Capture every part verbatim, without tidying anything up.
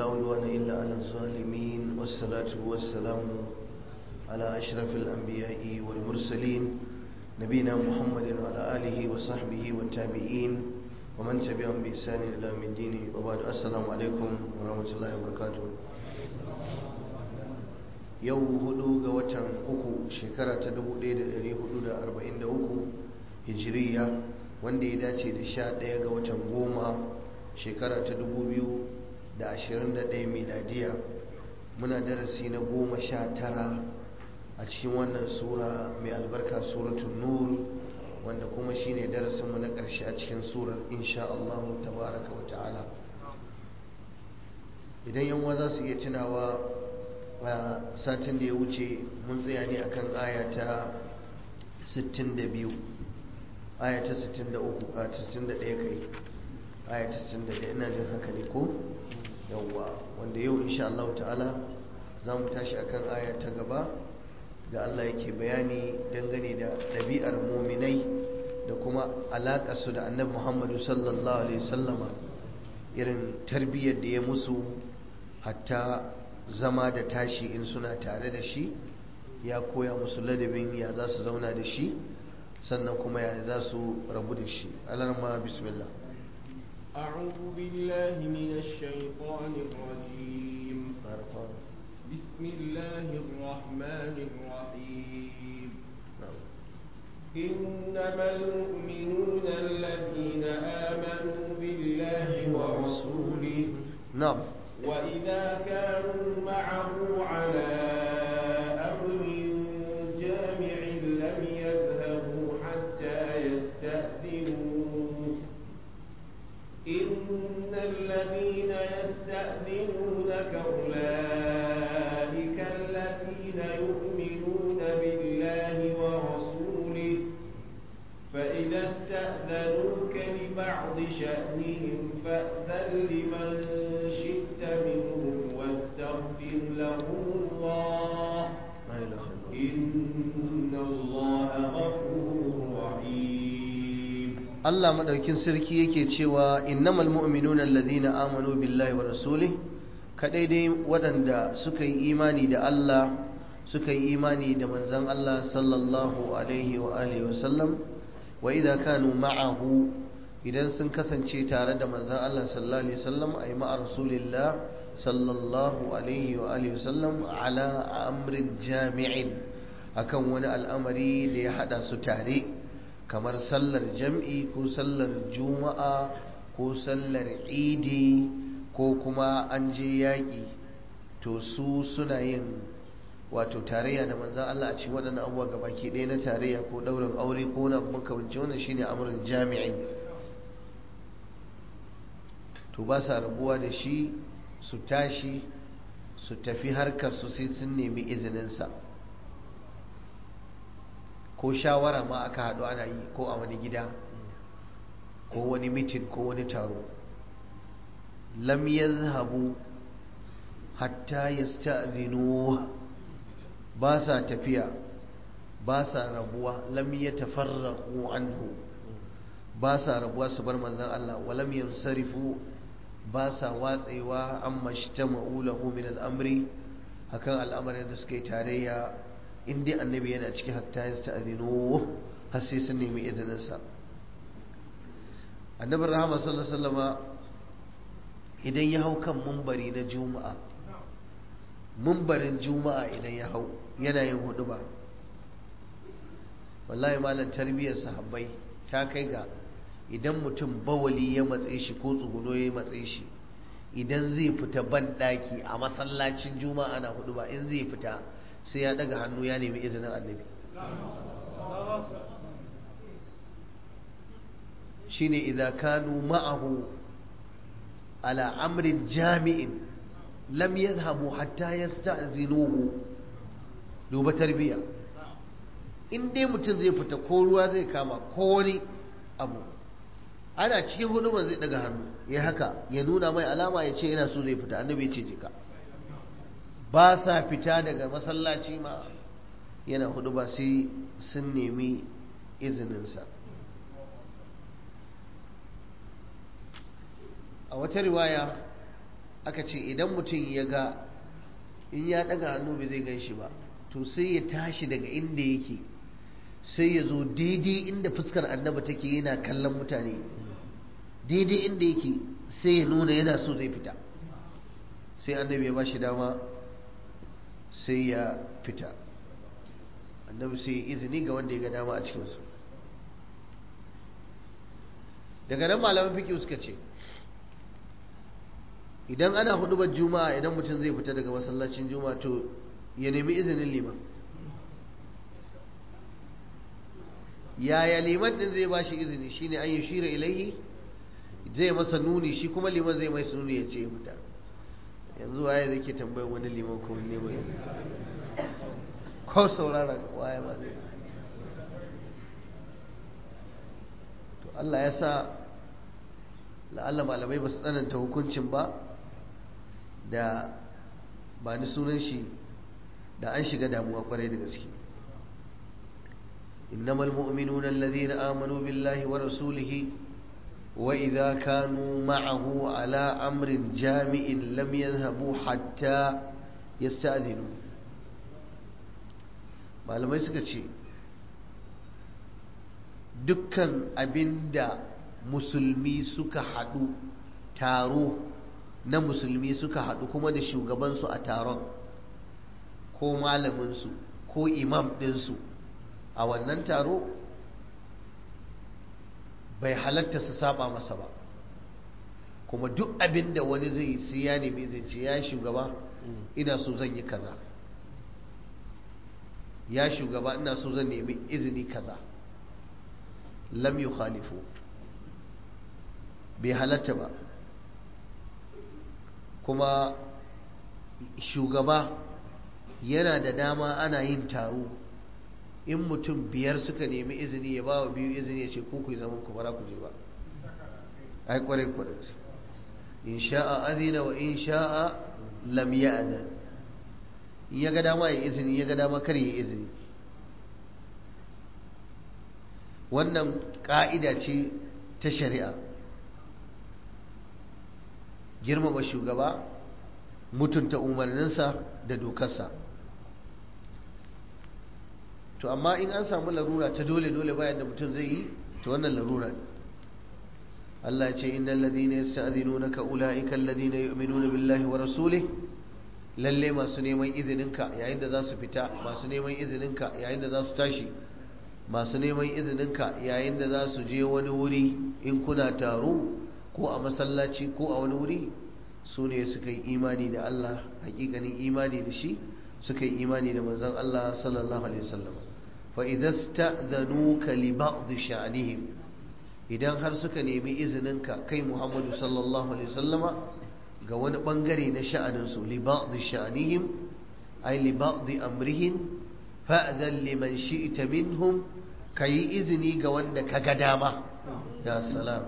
ولا عدوان إلا على الظالمين والصلاة والسلام على أشرف الأنبياء والمرسلين نبينا محمد وعلى آله وصحبه والتابعين ومن تبعهم بإحسان إلى يوم الدين وبعد السلام عليكم ورحمة الله وبركاته. yau hudu ga watan uku shekara ta dubu ɗaya da ɗari hudu da arba'in da uku hijiriya wanda ya dace da sha ɗaya ga watan goma shekara ta dubu biyu da ashirin da ɗaya miladiya. Muna darasi na goma sha tara a cikin wannan sura mai albarka suratul nur, wanda kuma shine darasinmu na ƙarshe a cikin surar insha Allah tabaraka wa ta'ala. Idan yanwa za su iya tunawa a satin da ya wuce mun tsaya ne akan aya ta sittin da biyu, aya ta sittin da uku, a sittin da ɗaya kai, aya ta sittin da ɗaya ina jin haka ne ko yawwa, wanda yau insha Allah ta'ala za mu tashi akan aya ta gaba da Allah yake bayani dangane da ɗabi'ar muminai da kuma alaƙarsu da annabi Muhammadu sallallahu alaihi wasallama, irin tarbiyyar da ya musu hatta zama da tashi in suna tare da shi, ya koya musu ladabin ya za su zauna da shi sannan kuma ya za su rabu da shi. alarma bismillah. أعوذ بالله من الشيطان الرجيم بسم الله الرحمن الرحيم إنما المؤمنون الذين آمنوا بالله ورسوله نعم وإذا كانوا معه على أمر جامع لم يذهبوا حتى يستأذنوه إن الذين يستأذنونك أولئك الذين يؤمنون بالله ورسوله فإذا استأذنوك لبعض شأنهم فأذن لمن شئت منهم واستغفر لهم الله إن الله غفور رحيم. Allah madaukin sarki yake cewa innamal mu'minuna alladhina amanu billahi wa rasulihi, kadai dai waɗanda suka yi imani da Allah suka yi imani da manzon Allah sallallahu alaihi wa alihi wa sallam, wa idza kanu ma'ahu, idan sun kasance tare da manzon Allah sallallahu alaihi wasallam ay ma'a rasulillah sallallahu alaihi wa alihi wasallam ala amrin jami'in, akan wani al'amari da ya hada su tare, kamar sallar jam'i ko sallar juma'a ko sallar idi ko kuma an je yaƙi, to su suna yin wato tarayya da manzan Allah a cikin waɗannan abubuwa gabaki ɗaya na tarayya ko ɗaurin aure ko na makamanci, wannan shine amrin jami'in. To ba sa rabuwa da shi, su tashi su tafi harkar su sai sun nemi izininsa, ko shawara ma aka haɗu ana yi ko a wani gida ko wani mitin ko wani taro, lam yazhabu hatta yasta'zinu, ba sa tafiya ba sa rabuwa, lam yatafarraqu anhu, ba sa rabuwa su bar manzon Allah, wa lam yansarifu, ba sa watsewa an mashtama'u lahu min al'amri, hakan al'amarin da suka yi tarayya in dai annabi yana ciki hatta yasta'zinu, har sai sun nemi izininsa. Annabi rahama sallallahu alaihi wasallama idan ya hau kan mumbari na juma'a, mumbarin juma'a idan ya hau yana yin huduba, wallahi malam tarbiyyar sahabbai ta kai ga idan mutum bawali ya matse shi ko tsuguno ya matse shi, idan zai fita ban daki a masallacin juma'a ana huduba, in zai fita sai ya daga hannu ya nemi izinin annabi. shine idza kanu ma'ahu ala amrin jami'in lam yadhhabu hatta yasta'zinuhu. duba tarbiya, in dai mutum zai fita ko ruwa zai kama ko wani abu, ana cikin huduban zai daga hannu ya haka ya nuna mai alama ya ce yana so zai fita, annabi ya ce jika. ba sa fita daga masallaci ma yana huduba sai sun nemi izininsa. a wata riwaya aka ce idan mutum ya ga in ya daga hannu bai zai gan shi ba to sai ya tashi daga inda yake sai ya zo daidai inda fuskar annaba take yana kallon mutane daidai inda yake sai ya nuna yana so zai fita sai annabi ya ba shi dama sai ya fita annabi sai ya izini ga wanda ya ga dama a cikinsu daga nan malaman fiƙi suka ce idan ana hudubar juma'a idan mutum zai fita daga masallacin juma'a to ya nemi izinin liman yaya liman din zai bashi izini shine an yushira ilaihi zai masa nuni shi kuma liman zai mai nuni ya ce fita yanzu waye zai ke tambayar wani liman ko wani liman yanzu ko saurara waye ba zai to Allah ya sa la'alla malamai ba su tsananta hukuncin ba da ba ni sunan shi da an shiga damuwa kwarai da gaske innamal mu'minuna alladhina amanu billahi wa rasulihi wa idha kanu ma'ahu ala amrin jami'in lam yadhhabu hatta yasta'dhinu malamai suka ce dukkan abinda musulmi suka haɗu taro na musulmi suka haɗu kuma da shugabansu a taron ko malaminsu ko imam ɗinsu a wannan taro bai halatta su saba masa ba kuma duk abin da wani zai sai ya nemi zai ce ya shugaba ina so zan yi kaza ya shugaba ina so zan nemi izini kaza lam yukhalifu bai halatta ba kuma shugaba yana da dama ana yin taro in mutum biyar suka nemi izini ya ba wa biyu izini ya ce ku ku zaman ku bara ku je ba ai kwarai kwarai in sha'a azina wa in sha'a lam ya'zan in ya ga dama ya izini ya ga dama kar ya izini wannan ka'ida ce ta shari'a girmama shugaba mutunta umarninsa da dokarsa to amma in an samu larura ta dole dole bayan da mutum zai yi to wannan larura ne Allah ya ce innal ladina yasta'dhinunaka ulaika alladhina yu'minuna billahi wa rasulihi lalle masu neman izininka yayin da za su fita masu neman izininka yayin da za su tashi masu neman izininka yayin da za su je wani wuri in kuna taro ko a masallaci ko a wani wuri su ne suka yi imani da Allah hakikanin imani da shi suka yi imani da manzon Allah sallallahu alaihi wasallam fa idza sta'dhanuka li ba'd sha'nihim idan har suka nemi izininka kai Muhammadu sallallahu alaihi wasallama ga wani bangare na sha'anin su li ba'd sha'nihim ay li ba'd amrihim fa'dhan liman shi'ta minhum kai izini ga wanda kaga dama ya salam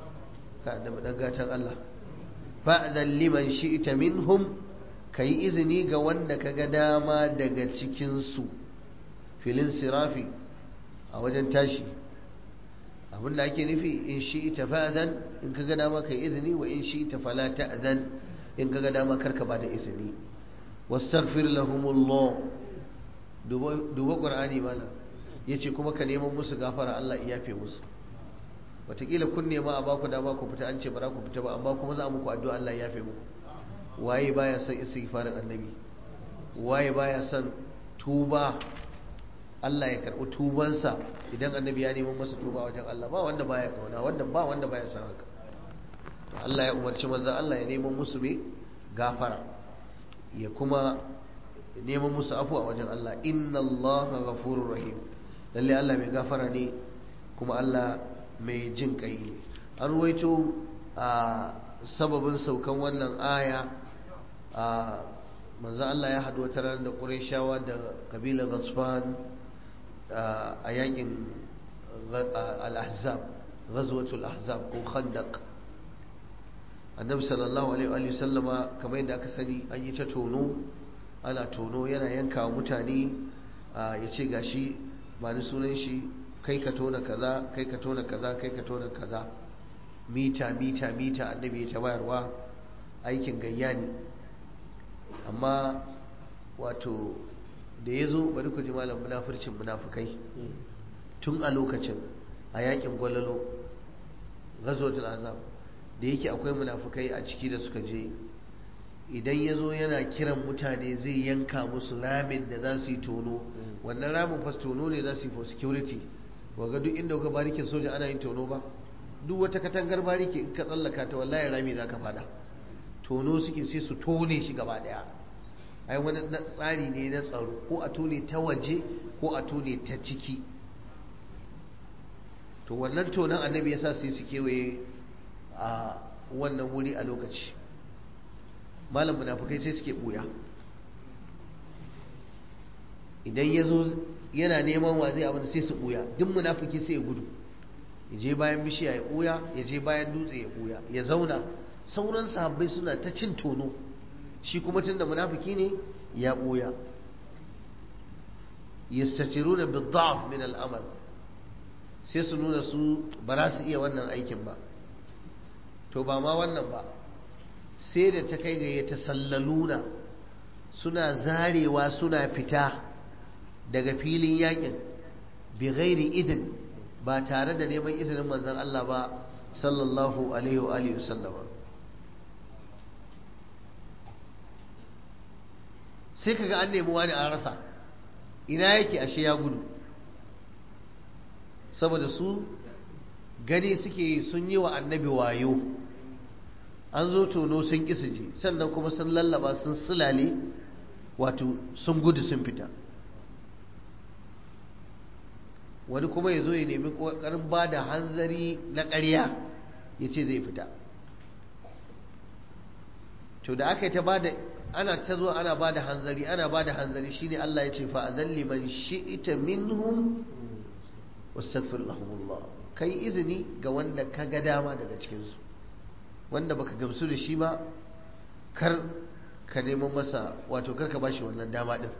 ka da dan gatan Allah fa'dhan liman shi'ta minhum kai izini ga wanda kaga dama daga cikin su filin sirafi a wajen tashi abinda ake nufi in shi'ta fa'dhan in kaga dama kai izini wa in shi'ta fala ta'dhan in kaga dama karka ba da izini wastaghfir lahumullah duba duba qur'ani malam yace kuma ka neman musu gafara Allah ya yafe musu wataƙila kun nema a baku dama ku fita an ce ba za ku fita ba amma kuma za muku addu'a Allah ya yafe muku waye baya son istighfarin annabi waye baya son tuba Allah ya karɓi tubansa idan annabi ya neman masa tuba wajen Allah ba wanda baya kauna wanda ba wanda baya son haka to Allah ya umarci manzo Allah ya neman musu me gafara ya kuma neman musu afuwa wajen Allah inna Allaha ghafurur rahim lalle Allah mai gafara ne kuma Allah mai jin kai ne an ruwaito a sababin saukan wannan aya a manzo Allah ya haɗu wata ranar da Qurayshawa da kabilar Ghatfan a yakin al-Ahzab ghazwatul Ahzab ko Khandaq annabi sallallahu alaihi wa sallama kamar yadda aka sani an yi ta tono ana tono yana yanka mutane ya ce gashi ba ni sunan shi kai ka tona kaza kai ka tona kaza kai ka tona kaza mita mita mita annabi ya ta bayarwa aikin gayya ne. Amma wato da ya zo bari ku ji malam munafircin munafukai tun a lokacin a yakin gwalalo ghazwatul azab da yake akwai munafukai a ciki da suka je, idan ya zo yana kiran mutane zai yanka musu ramin da za su yi tono. wannan ramin fas tono ne za su yi for security. waga duk inda ga barikin soja ana yin tono ba, duk wata katangar bariki in ka tsallaka ta wallahi rami za ka fada. tono suke sai su tone shi gaba daya. ai wani tsari ne na tsaro, ko a tone ta waje ko a tone ta ciki. to wannan tonon annabi ya sa sai su kewaye a wannan wuri a lokaci. malam munafukai sai suke buya, idan ya zo yana neman wa zai abin sai su buya. duk munafuki sai ya gudu, ya je bayan bishiya ya buya, ya je bayan dutse ya buya, ya zauna. sauran sahabbai suna ta cin tono, shi kuma tun da munafuki ne ya buya. yastatiruna bid-da'f min al-amal, sai su nuna su ba za su iya wannan aikin ba. to ba ma wannan ba, sai da ta kai ga ya tasallaluna, suna zarewa suna fita daga filin yakin bi ghairi idin, ba tare da neman izinin manzon Allah ba sallallahu alaihi wa alihi wasallama. sai kaga an nemi wani an rasa, ina yake, ashe ya gudu. saboda su gani suke sun yi wa annabi wayo, an zo tono sun ƙi su je, sannan kuma sun lallaba sun sulale, wato sun gudu sun fita. wani kuma ya zo ya nemi ƙoƙarin ba da hanzari na ƙarya ya ce zai fita. to da aka yi ta ba da, ana ta zo ana ba da hanzari ana ba da hanzari, shine Allah ya ce fa'adhan liman shi'ita minhum wastaghfir lahumullah, kai izini ga wanda ka ga dama daga cikinsu. wanda baka gamsu da shi ba kar ka neman masa, wato kar ka bashi wannan dama din.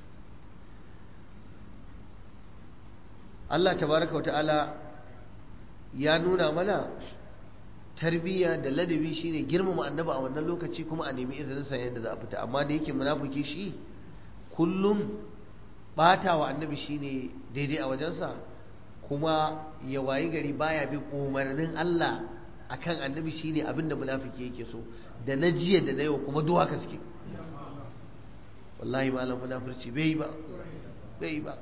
Allah tabaraka wata'ala ya nuna mana tarbiyya da ladabi shine girmama annabi a wannan lokaci, kuma a nemi izinin sa yadda za a fita. amma da yake munafiki shi kullum batawa annabi shine daidai a wajensa, kuma ya wayi gari baya bin umarnin Allah akan annabi shine abinda munafiki yake so. da na jiya da na yau kuma duk haka suke. wallahi malam munafirci bai ba bai ba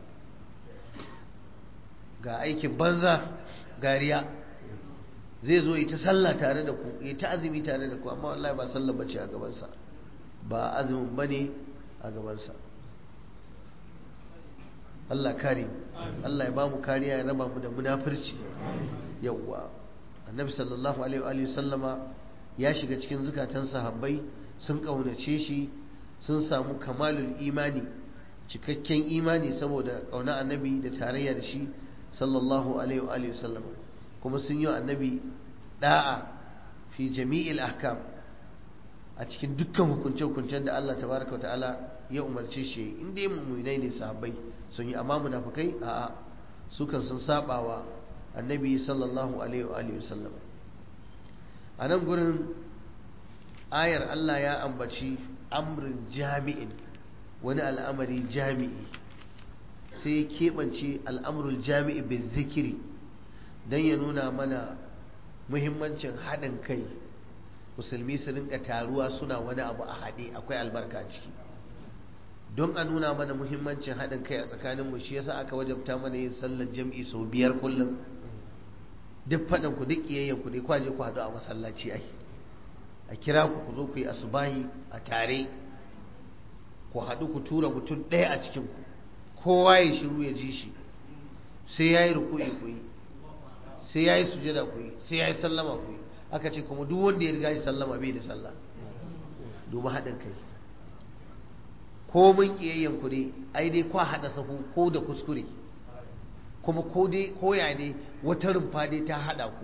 ga aikin banza gariya. zai zo yi ta sallah tare da ku, yi ta azumi tare da ku, amma wallahi ba sallah bace a gabansa, ba azumin bane a gabansa. Allah kare, Allah ya ba mu kariya, ya raba mu da munafirci. yawwa annabi sallallahu alaihi wa sallama ya shiga cikin zukatan sahabbai, sun kaunace shi, sun samu kamalul imani, cikakken imani saboda kauna annabi da tarayya da shi sallallahu alaihi wa sallama. kuma sun yi annabi da'a fi jami'il ahkam, a cikin dukkan hukunce-hukuncen da Allah tabaraka wa ta'ala ya umarce shi. in dai mu'minai ne sahabbai sun yi, amma munafikai a'a, su kan sun sabawa annabi sallallahu alaihi wa sallam. a nan gurin ayar Allah ya ambaci amrin jami'in, wani al'amari jami'i, sai ya keɓance al'amrul jami'i bin zikiri don ya nuna mana muhimmancin haɗin kai. musulmi su rinka taruwa suna wani abu a haɗe, akwai albarka a ciki. don a nuna mana muhimmancin haɗin kai a tsakaninmu, shi yasa aka wajabta mana yin sallar jam'i sau biyar kullum. duk faɗin ku duk ƙiyayyen ku dai kwaje ku haɗu a masallaci ai, a kira ku ku zo ku yi asubahi a tare, ku haɗu ku tura mutum ɗaya a cikin ku, kowa ya shiru ya ji shi, sai ya yi ruku'i ku yi, sai ya yi sujada ku yi, sai ya yi sallama ku yi. aka ce kuma duk wanda ya riga shi sallama bai da sallah. domin haɗin kai, ko mun ƙiyayyen ku dai ai dai kwa haɗa sahu ko da kuskure, kuma ko dai koya ne wata rumfa dai ta haɗa ku.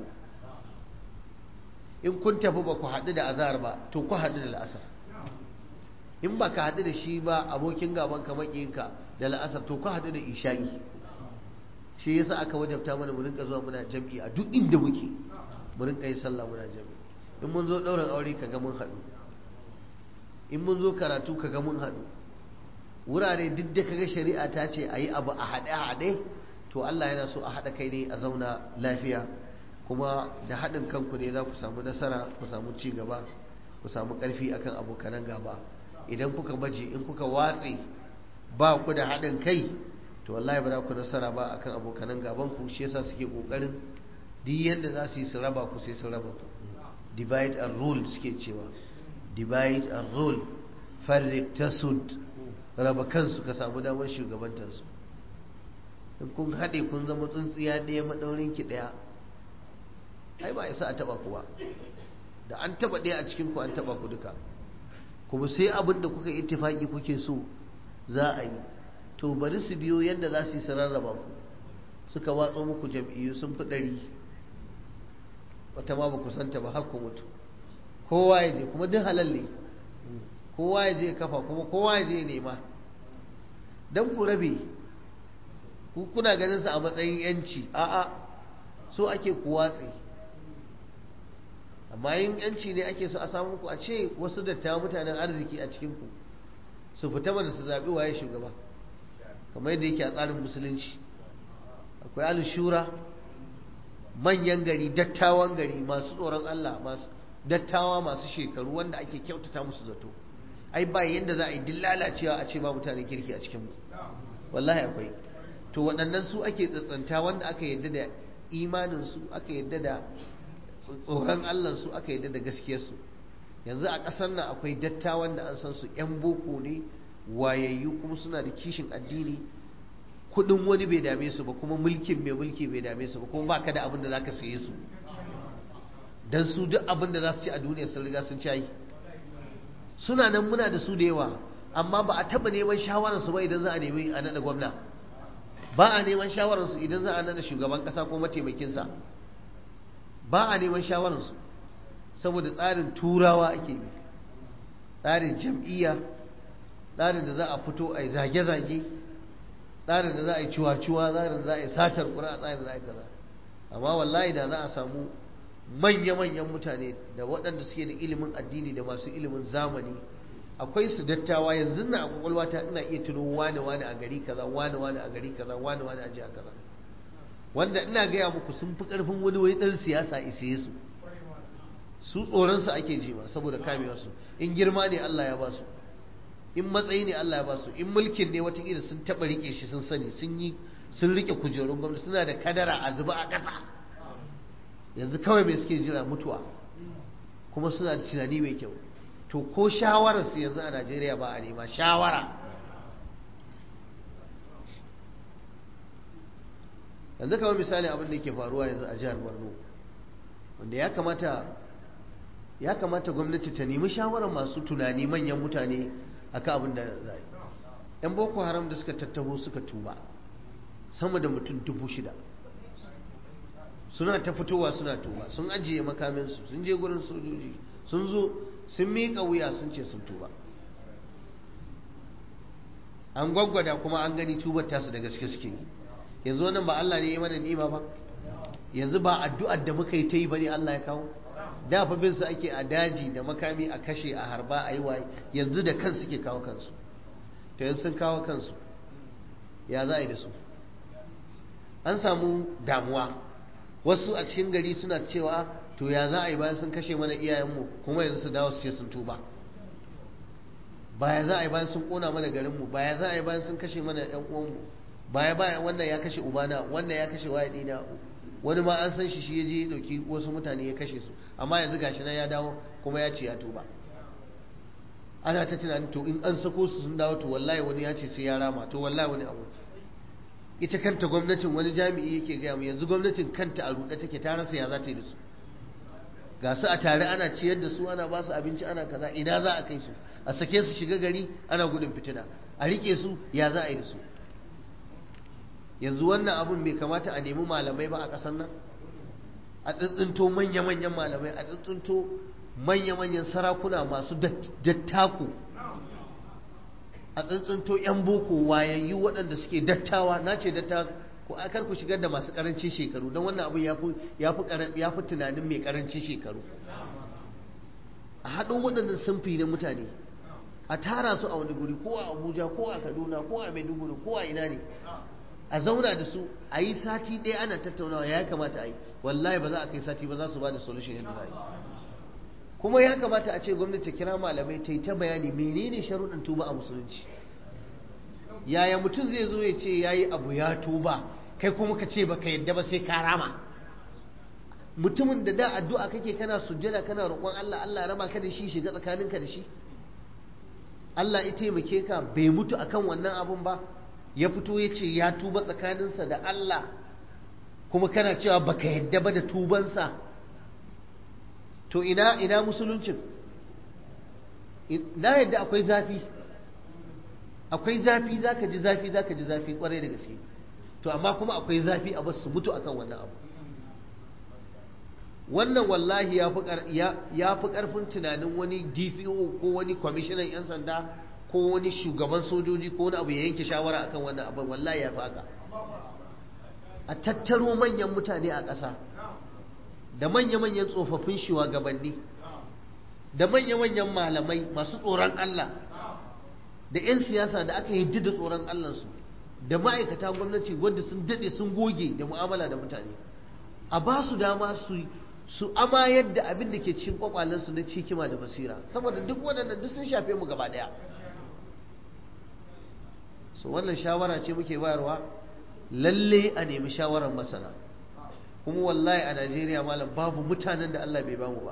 in kun tafi ba ku haɗu da azhar ba, to ku haɗu da la'asar. in ba ka haɗu da shi ba abokin gaban ka maƙiyinka da la'asar, to ku haɗu da isha'i. shi yasa aka wajabta mana mu rinka zuwa muna jam'i a duk inda muke, mu rinka yin sallah muna jam'i. in mun zo ɗaurin aure ka ga mun haɗu, in mun zo karatu kaga mun haɗu wurare duk da kaga shari'a ta ce a yi abu a haɗe-haɗe to Allah yana so a haɗa kai ne a zauna lafiya kuma da haɗin kanku ne za ku samu nasara ku samu ci gaba ku samu ƙarfi akan abokanan gaba idan kuka baje in kuka watse ba ku da haɗin kai to wallahi ba za ku nasara ba akan abokanan gaban ku shi yasa suke kokarin duk yanda za su yi su raba ku sai su raba ku divide and rule suke cewa divide and rule farrik tasud raba kansu ka samu damar shugabantarsu in kun haɗe kun zama tsuntsiya ɗaya maɗaurin ki ɗaya ai ba isa a taɓa ku ba da an taɓa ɗaya a cikin ku an taɓa ku duka kuma sai abin da kuka ittifaki kuke so za a yi to bari su biyo yadda za su yi sararraba ku suka watso muku jam'iyyu sun fi ɗari wata ma ba ku santa ba har ku mutu kowa ya je kuma duk halal ne kowa ya je kafa kuma kowa ya je nema don ku rabe ku kuna ganin su a matsayin yanci a'a so ake ku watse amma yin yanci ne ake so a samu ku a ce wasu dattawa mutanen arziki a cikin ku su fita mana su zaɓi waye shugaba kamar yadda yake a tsarin musulunci akwai al-shura manyan gari dattawan gari masu tsoron Allah masu dattawa masu shekaru wanda ake kyautata musu zato ai ba yanda za a yi dillalacewa a ce ba mutanen kirki a cikin mu wallahi akwai to waɗannan su ake tsantsanta wanda aka yadda da imanin su aka yadda da tsoron Allah su aka yadda da gaskiyar su yanzu a ƙasar nan akwai dattawan da an san su yan boko ne wayayyu kuma suna da kishin addini kudin wani bai dame su ba kuma mulkin mai mulki bai dame su ba kuma baka da abin da zaka saye su dan su duk abin da za su ci a duniya sun riga sun ci suna nan muna da su da yawa amma ba a taba neman shawarar su ba idan za a nemi a nada gwamna ba a neman shawarar su idan za a nada shugaban kasa ko mataimakin sa ba a neman shawarar su saboda tsarin turawa ake bi tsarin jam'iyya tsarin da za a fito a yi zage-zage tsarin da za a yi ciwa-ciwa tsarin da za a yi satar ƙura tsarin da za a yi kaza amma wallahi da za a samu manya-manyan mutane da waɗanda suke da ilimin addini da masu ilimin zamani akwai su dattawa yanzu na a kwakwalwata ina iya tuno wane-wane a gari kaza wane-wane a gari kaza wane-wane a jiya kaza wanda ina gaya muku sun fi ƙarfin wani wani ɗan siyasa isiye su su tsoronsu ake jima saboda kamewarsu in girma ne Allah ya ba su in matsayi ne Allah ya ba su in mulkin ne watakila sun taɓa riƙe shi sun sani sun yi sun riƙe kujerun gwamnati suna da kadara a zuba a ƙasa yanzu kawai mai suke jira mutuwa kuma suna da tunani mai kyau to ko shawararsu yanzu a Najeriya ba a nema shawara yanzu kawai misali abin da yake faruwa yanzu a jihar Borno wanda ya kamata ya kamata gwamnati ta nemi shawarar masu tunani manyan mutane akan abin da za yi yan boko haram da suka tattaho suka tuba sama da mutum dubu shida suna ta fitowa suna tuba sun ajiye makaminsu sun je gurin sojoji sun zo sun miƙa wuya sun ce sun tuba an gwaggwada kuma an gani tubar tasu da gaske suke yanzu wannan ba Allah ne ya mana ni'ima ba yanzu ba addu'ar da muka yi ta yi bane Allah ya kawo da fa bin su ake a daji da makami a kashe a harba a yi waye yanzu da kansu suke kawo kansu to yanzu sun kawo kansu ya za a yi da su an samu damuwa wasu a cikin gari suna cewa to ya za a yi bayan sun kashe mana iyayenmu kuma yanzu su dawo su ce sun tuba baya za a yi bayan sun kona mana garinmu baya za a yi bayan sun kashe mana yan uwanmu baya baya wannan ya kashe ubana wannan ya kashe waye dina wani ma an san shi shi ya je ya dauki wasu mutane ya kashe su amma yanzu gashi nan ya dawo kuma ya ce ya tuba ana ta tunanin to in an sako su sun dawo to wallahi wani ya ce sai ya rama to wallahi wani abu ita kanta gwamnatin wani jami'i yake gaya mu yanzu gwamnatin kanta a ruɗe take ta rasa ya za ta yi da su ga su a tare ana ciyar da su ana ba su abinci ana kaza ina za a kai su a sake su shiga gari ana gudun fitina a rike su ya za a yi da su yanzu wannan abun bai kamata a nemi malamai ba a ƙasar nan a tsintsinto manya-manyan malamai a tsintsinto manya-manyan sarakuna masu dattako a tsintsinto 'yan boko wayayyu waɗanda suke dattawa na ce dattawa ko akar ku shigar da masu ƙarancin shekaru don wannan abun ya fi tunanin mai ƙarancin shekaru a haɗin waɗannan sunfi na mutane a tara su a wani guri ko a Abuja ko a Kaduna ko a Maiduguri ko a ina ne a zauna da su a yi sati ɗaya ana tattaunawa ya kamata a yi, wallahi ba za a kai sati ba za su ba da solution yadda za a yi. Kuma ya kamata a ce gwamnati ta kira malamai ta yi ta bayani menene sharuɗin tuba a musulunci. Yaya mutum zai zo ya ce ya yi abu ya tuba kai kuma ka ce baka yadda ba sai ka rama? Mutumin da da addu'a kake kana sujjada kana roƙon Allah, Allah ya raba ka da shi, shiga tsakaninka da shi, Allah ya taimake ka bai mutu akan wannan abun ba, ya fito ya ce ya tuba tsakaninsa da Allah, kuma kana cewa baka yadda ba da tubansa. To ina ina musuluncin? Na yadda akwai zafi, akwai zafi, zaka ji zafi zaka ji zafi kwarai da gaske, to amma kuma akwai zafi a basu mutu akan wannan abu. Wannan wallahi ya fi ƙarfin tunanin wani D P O ko wani kwamishinan 'yan sanda ko wani shugaban sojoji ko wani abu ya yanke shawara akan wannan abu. Wallahi ya fi haka. A tattaro manyan mutane a ƙasa da manya-manyan tsofaffin shugabanni da manya-manyan malamai masu tsoron Allah da 'yan siyasa da aka yi da tsoron Allahnsu da ma'aikata gwamnati wanda sun daɗe sun goge da mu'amala da mutane, a ba su dama su su amayar da abin da ke cikin kwakwalensu na cikima da basira, saboda duk waɗannan duk sun shafe mu gaba ɗaya. So wannan shawara ce muke bayarwa, lalle a nemi shawarar masana. Kuma wallahi a Najeriya malam babu mutanen da Allah bai bamu ba,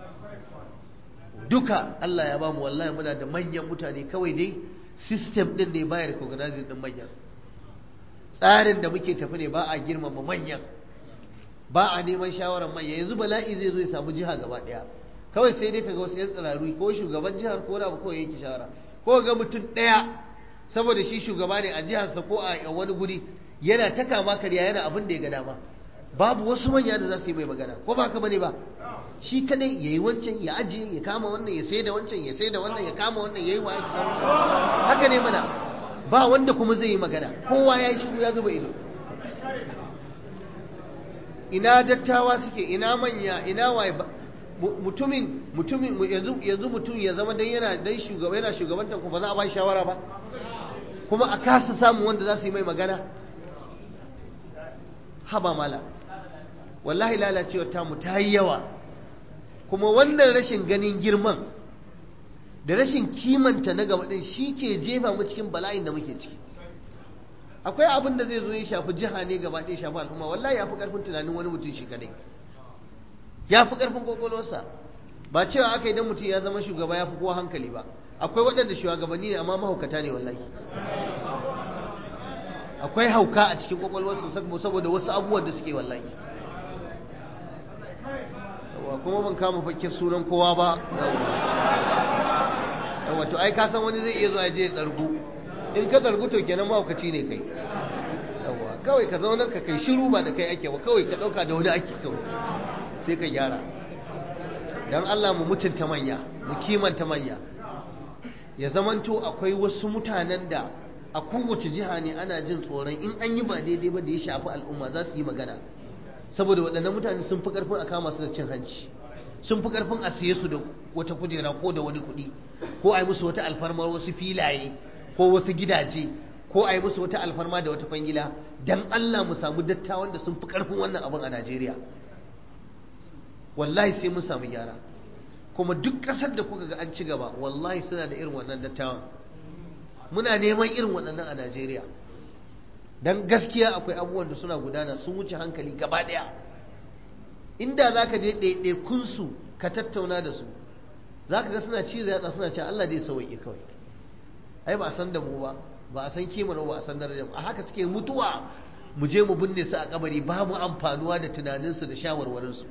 duka Allah ya bamu. Wallahi muna da manyan mutane, kawai dai system din ne baya recognizing din manyan. Tsarin da muke tafi ne ba a girmama manyan, ba a neman shawarar manya. Yanzu bala'i zai zo ya samu jiha gaba daya, kawai sai dai kaga wasu yan tsiraru ko shugaban jihar ko abu ko yake shawara, ko ga mutum daya saboda shi shugaba ne a jiharsa ko a wani guri yana ta kama karya yana abin da ya ga dama. Babu wasu manya da za su yi mai magana, ko ba haka bane ba? Shi kadai yayi wancan ya ajiye, ya kama wannan ya sai da wancan, ya sai da wannan ya kama wannan yayi wa ya kama. Haka ne mana, ba wanda kuma zai yi magana, kowa ya yi shiru ya zuba ido. Ina dattawa suke, ina manya, ina waye? Mutumin mutumin yanzu yanzu mutum ya zama dan yana dan shugaba yana shugabantar ku, ba za a ba shi shawara ba, kuma a kasa samu wanda za su yi mai magana. Haba mala, wallahi lalacewar tamu ta yi yawa. Kuma wannan rashin ganin girman da rashin kimanta na gaba din shi ke jefa mu cikin bala'in da muke ciki. Akwai abin da zai zo ya shafi jiha ne gaba ɗaya, shafi al'umma, wallahi ya fi ƙarfin tunanin wani mutum shi kadai, ya fi ƙarfin ƙwaƙwalwarsa. Ba cewa aka yi don mutum ya zama shugaba ya fi kowa hankali ba. Akwai waɗanda shugabanni ne amma mahaukata ne wallahi. Akwai hauka a cikin ƙwaƙwalwarsu saboda wasu abubuwan da suke wallahi. Kuma ban kama fakken sunan kowa ba. Yawa to ai ka san wani zai iya zuwa je ya tsargu. In ka tsargu to kenan mahaukaci ne kai. Yawa kawai ka zaunar ka kai shiru, ba da kai ake ba, kawai ka ɗauka da wani ake kawai sai ka gyara. Dan Allah mu mutunta manya, mu kimanta manya. Ya zamanto akwai wasu mutanen da a kowace jiha ne ana jin tsoron in an yi ba daidai ba da ya shafi al'umma za su yi magana, saboda waɗannan mutane sun fi ƙarfin a kama su da cin hanci, sun fi ƙarfin a siye su da wata kujera ko da wani kuɗi, ko a yi musu wata alfarmar wasu filaye ko wasu gidaje, ko a yi musu wata alfarma da wata fangila. Dan Allah mu samu dattawan da sun fi ƙarfin wannan abin a Najeriya. Wallahi sai mun samu gyara. Kuma duk ƙasar da kuka ga an ci gaba wallahi suna da irin wannan dattawan. Muna neman irin waɗannan a Najeriya. Dan gaskiya akwai abubuwan da suna gudana sun wuce hankali gaba ɗaya. Inda za ka je ɗaiɗaikunsu ka tattauna da su, za ka ga suna cizo yatsa suna cewa Allah dai sauƙi kawai. Ai ba a san da mu ba, ba a san kimar ba, a san darajar mu. A haka suke mutuwa mu je mu binne su a kabari, ba mu amfanuwa da tunaninsu da shawarwarinsu.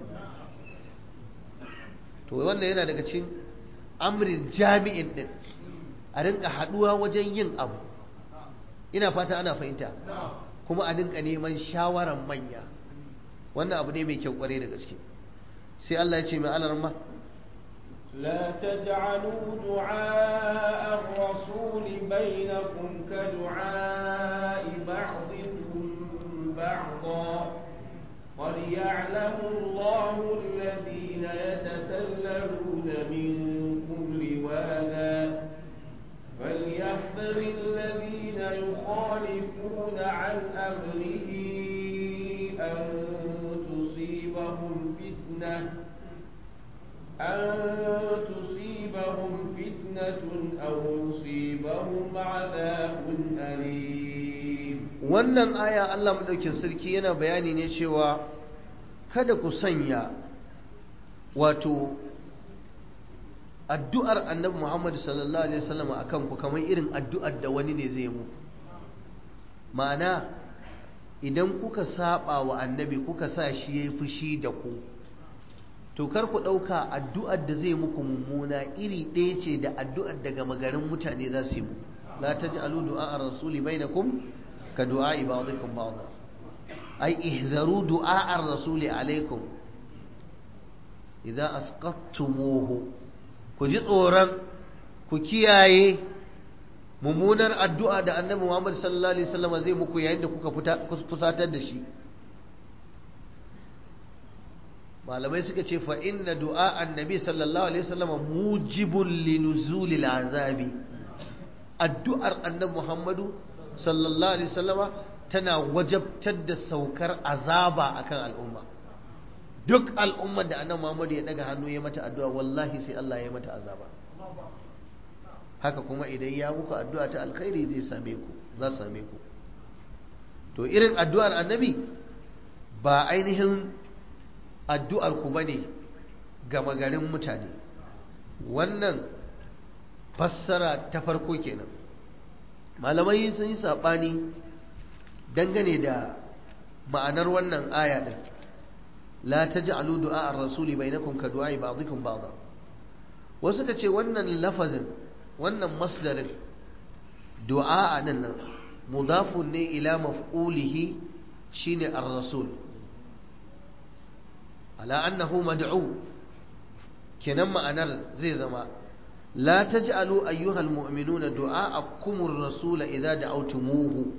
To wannan yana daga cikin amrin jami'in din, a rinka haɗuwa wajen yin abu. Ina fata ana fahimta, kuma a rinka neman shawaran manya. Wannan abu ne mai kyau kware da gaske. Sai Allah ya ce mai alarma, لا تجعلوا دعاء الرسول بينكم كدعاء بعضكم بعضا قد يعلم الله الذين يتسللون منكم لواذا فتنة أن تصيبهم فتنة أو يصيبهم عذاب أليم. wannan aya Allah madaukin sarki yana bayani ne cewa kada ku sanya wato addu'ar annabi Muhammad sallallahu alaihi wasallam akan ku kamar irin addu'ar da wani ne zai mu. Ma'ana idan kuka saba wa annabi kuka sa shi yayi fushi da ku, to kar ku dauka addu'ar da zai muku mummuna iri ɗaya ce da addu'ar daga magarin mutane za su yi muku. la taj'alu du'a ar-rasuli bainakum ka du'a ba'dikum ba'da, ai ihzaru du'a ar-rasuli alaikum idza asqattumuhu, ku ji tsoron ku kiyaye mummunar addu'a da annabi Muhammad sallallahu alaihi wasallam zai muku yayin da kuka fusatar da shi. malamai suka ce fa inna du'a annabi sallallahu alaihi wasallam mujibun linuzulil azabi, addu'ar annabi Muhammadu sallallahu alaihi wasallama tana wajabtar da saukar azaba akan al'umma. duk al'ummar da annabi Muhammadu ya daga hannu ya mata addu'a wallahi sai Allah ya mata azaba. haka kuma idan ya muku addu'a ta alkhairi zai same ku za su same ku. to irin addu'ar annabi ba ainihin addu'ar ku bane ga magarin mutane. wannan fassara ta farko kenan. malamai sun yi sabani dangane da ma'anar wannan aya din, la taj'alu du'a ar-rasuli bainakum ka du'a ba'dikum ba'da. wasu ka ce wannan lafazin wannan masdarin du'a din nan mudafun ne ila maf'ulihi shine ar-rasul, ala annahu mad'u. kenan ma'anar zai zama la taj'alu ayyuhal mu'minuna du'a'akum ar-rasul idza da'awtumuhu.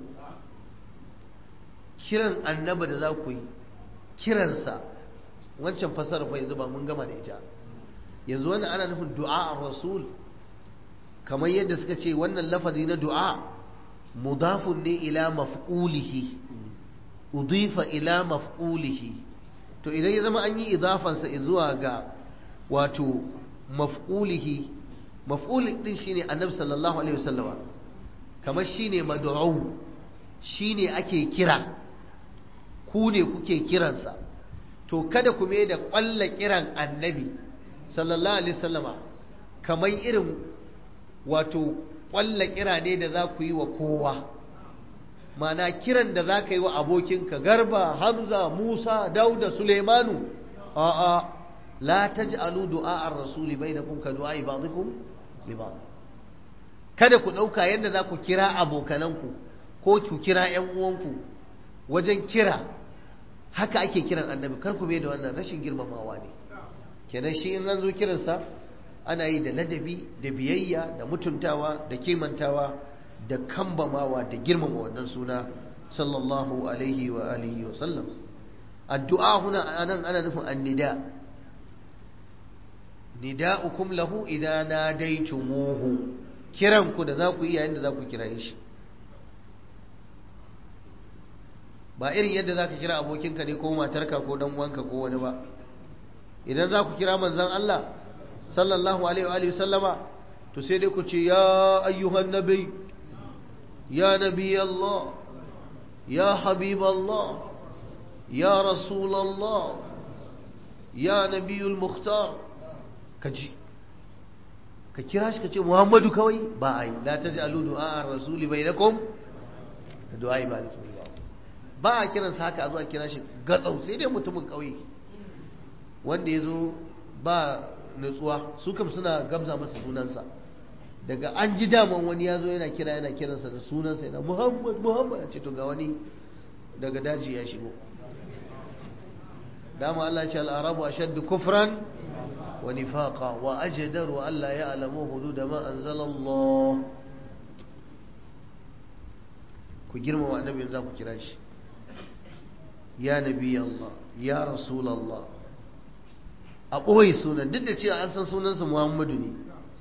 kiran annabi da za ku yi kiransa, wancan fasara fa yanzu ba mun gama da ita. yanzu wannan ana nufin du'a ar-rasul, kamar yadda suka ce wannan lafazi na du'a mudafun ne ila maf'ulihi, udifa ila maf'ulihi. to idan ya zama an yi idafansa zuwa ga wato maf'ulihi, maf'ul din shine annabi sallallahu alaihi wasallama, kamar shine mad'u, shine ake kira, ku ne kuke kiransa. to kada ku mai da kwalla kiran annabi sallallahu alaihi wasallama kamar irin wato kwalla kira ne da za ku yi wa kowa. mana kiran da za ka yi wa abokinka Garba, Hamza, Musa, Dauda, Suleimanu, a'a la taj'alu du'a ar-rasuli bainakum ka du'a ba'dikum li ba'd. kada ku dauka yadda za ku kira abokananku ko ku kira ƴan uwanku wajen kira haka ake kiran annabi. kar ku bai da wannan, rashin girmamawa ne. kenan shi in an zo kiransa ana yi da ladabi da biyayya da mutuntawa da kimantawa da kambamawa da girmama wannan suna sallallahu alaihi wa alihi wa sallam. addu'a huna anan ana nufin annida, nida'ukum lahu idza nadaytumuhu, kiran ku da za ku yi yayin da za ku kira shi. ba irin yadda za ka kira abokinka ne ko matarka ko dan uwanka ko wani ba. idan za ku kira manzon Allah sallallahu alaihi wa alihi sallama to sai dai ku ce ya ayyuhan nabi, ya nabi Allah, ya habib Allah, ya rasul Allah, ya nabiyul mukhtar. kaji ka kira shi ka ce Muhammadu kawai ba ai. la taj'alu du'a ar-rasuli bainakum ka du'a ibadikum. ba a kiransa haka a zuwa kira shi gatsau, sai dai mutumin kauye wanda ya zo ba nutsuwa, su kam suna gamza masa sunansa. daga an ji daman wani ya zo yana kira yana kiransa da sunansa yana Muhammad Muhammad, a ce to ga wani daga daji ya shigo. dama Allah ce al-arabu ashaddu kufran wa nifaqa wa ajdaru an la ya'lamu hudud ma anzala Allah. ku girmama annabi za ku kira shi ya nabi Allah, ya rasul Allah, a ɓoye sunan duk da cewa an san sunansa Muhammadu ne.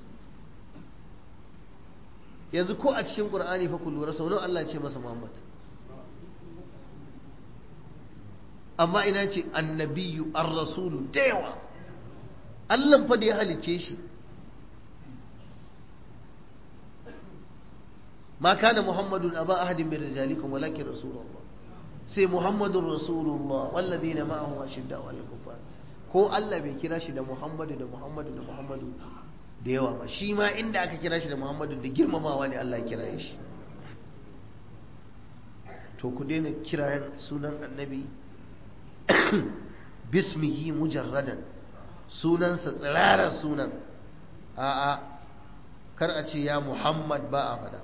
yanzu ko a cikin Qur'ani fa ku lura sau nawa Allah ce masa Muhammad. amma ina ce annabiyu ar-rasulu da yawa. Allah fa da ya halicce shi ma kana muhammadun aba ahadin min rijalikum walakin rasulullah, sai muhammadun rasulullah walladina ma'ahu ashidda'u 'alal kuffar. ko Allah bai kira shi da muhammadu da muhammadu da muhammadu da yawa ba, shi ma inda aka kira shi da muhammadu da girmamawa ne Allah ya kira shi. to ku daina kirayen sunan annabi bismihi mujarradan, sunansa tsirarar sunan, a'a kar a ce ya muhammad ba a fada.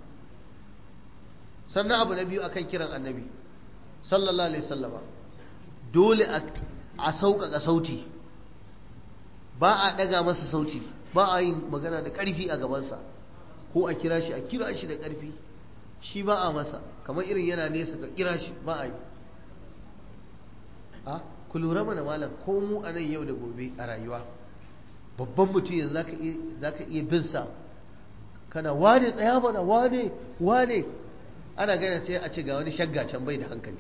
sannan abu na biyu akan kiran annabi sallallahu alaihi wasallama, dole a sauƙaƙa sauti, ba a ɗaga masa sauti, ba a yin magana da ƙarfi a gabansa, ko a kira shi a kira shi da ƙarfi, shi ba a masa, kamar irin yana nesa ka kira shi ba a yi. a ku lura mana malam, ko mu a nan yau da gobe a rayuwa, babban mutum yanzu za ka iya bin sa kana wane tsaya mana wane wane, ana gane sai a ce ga wani shagga can bai da hankali.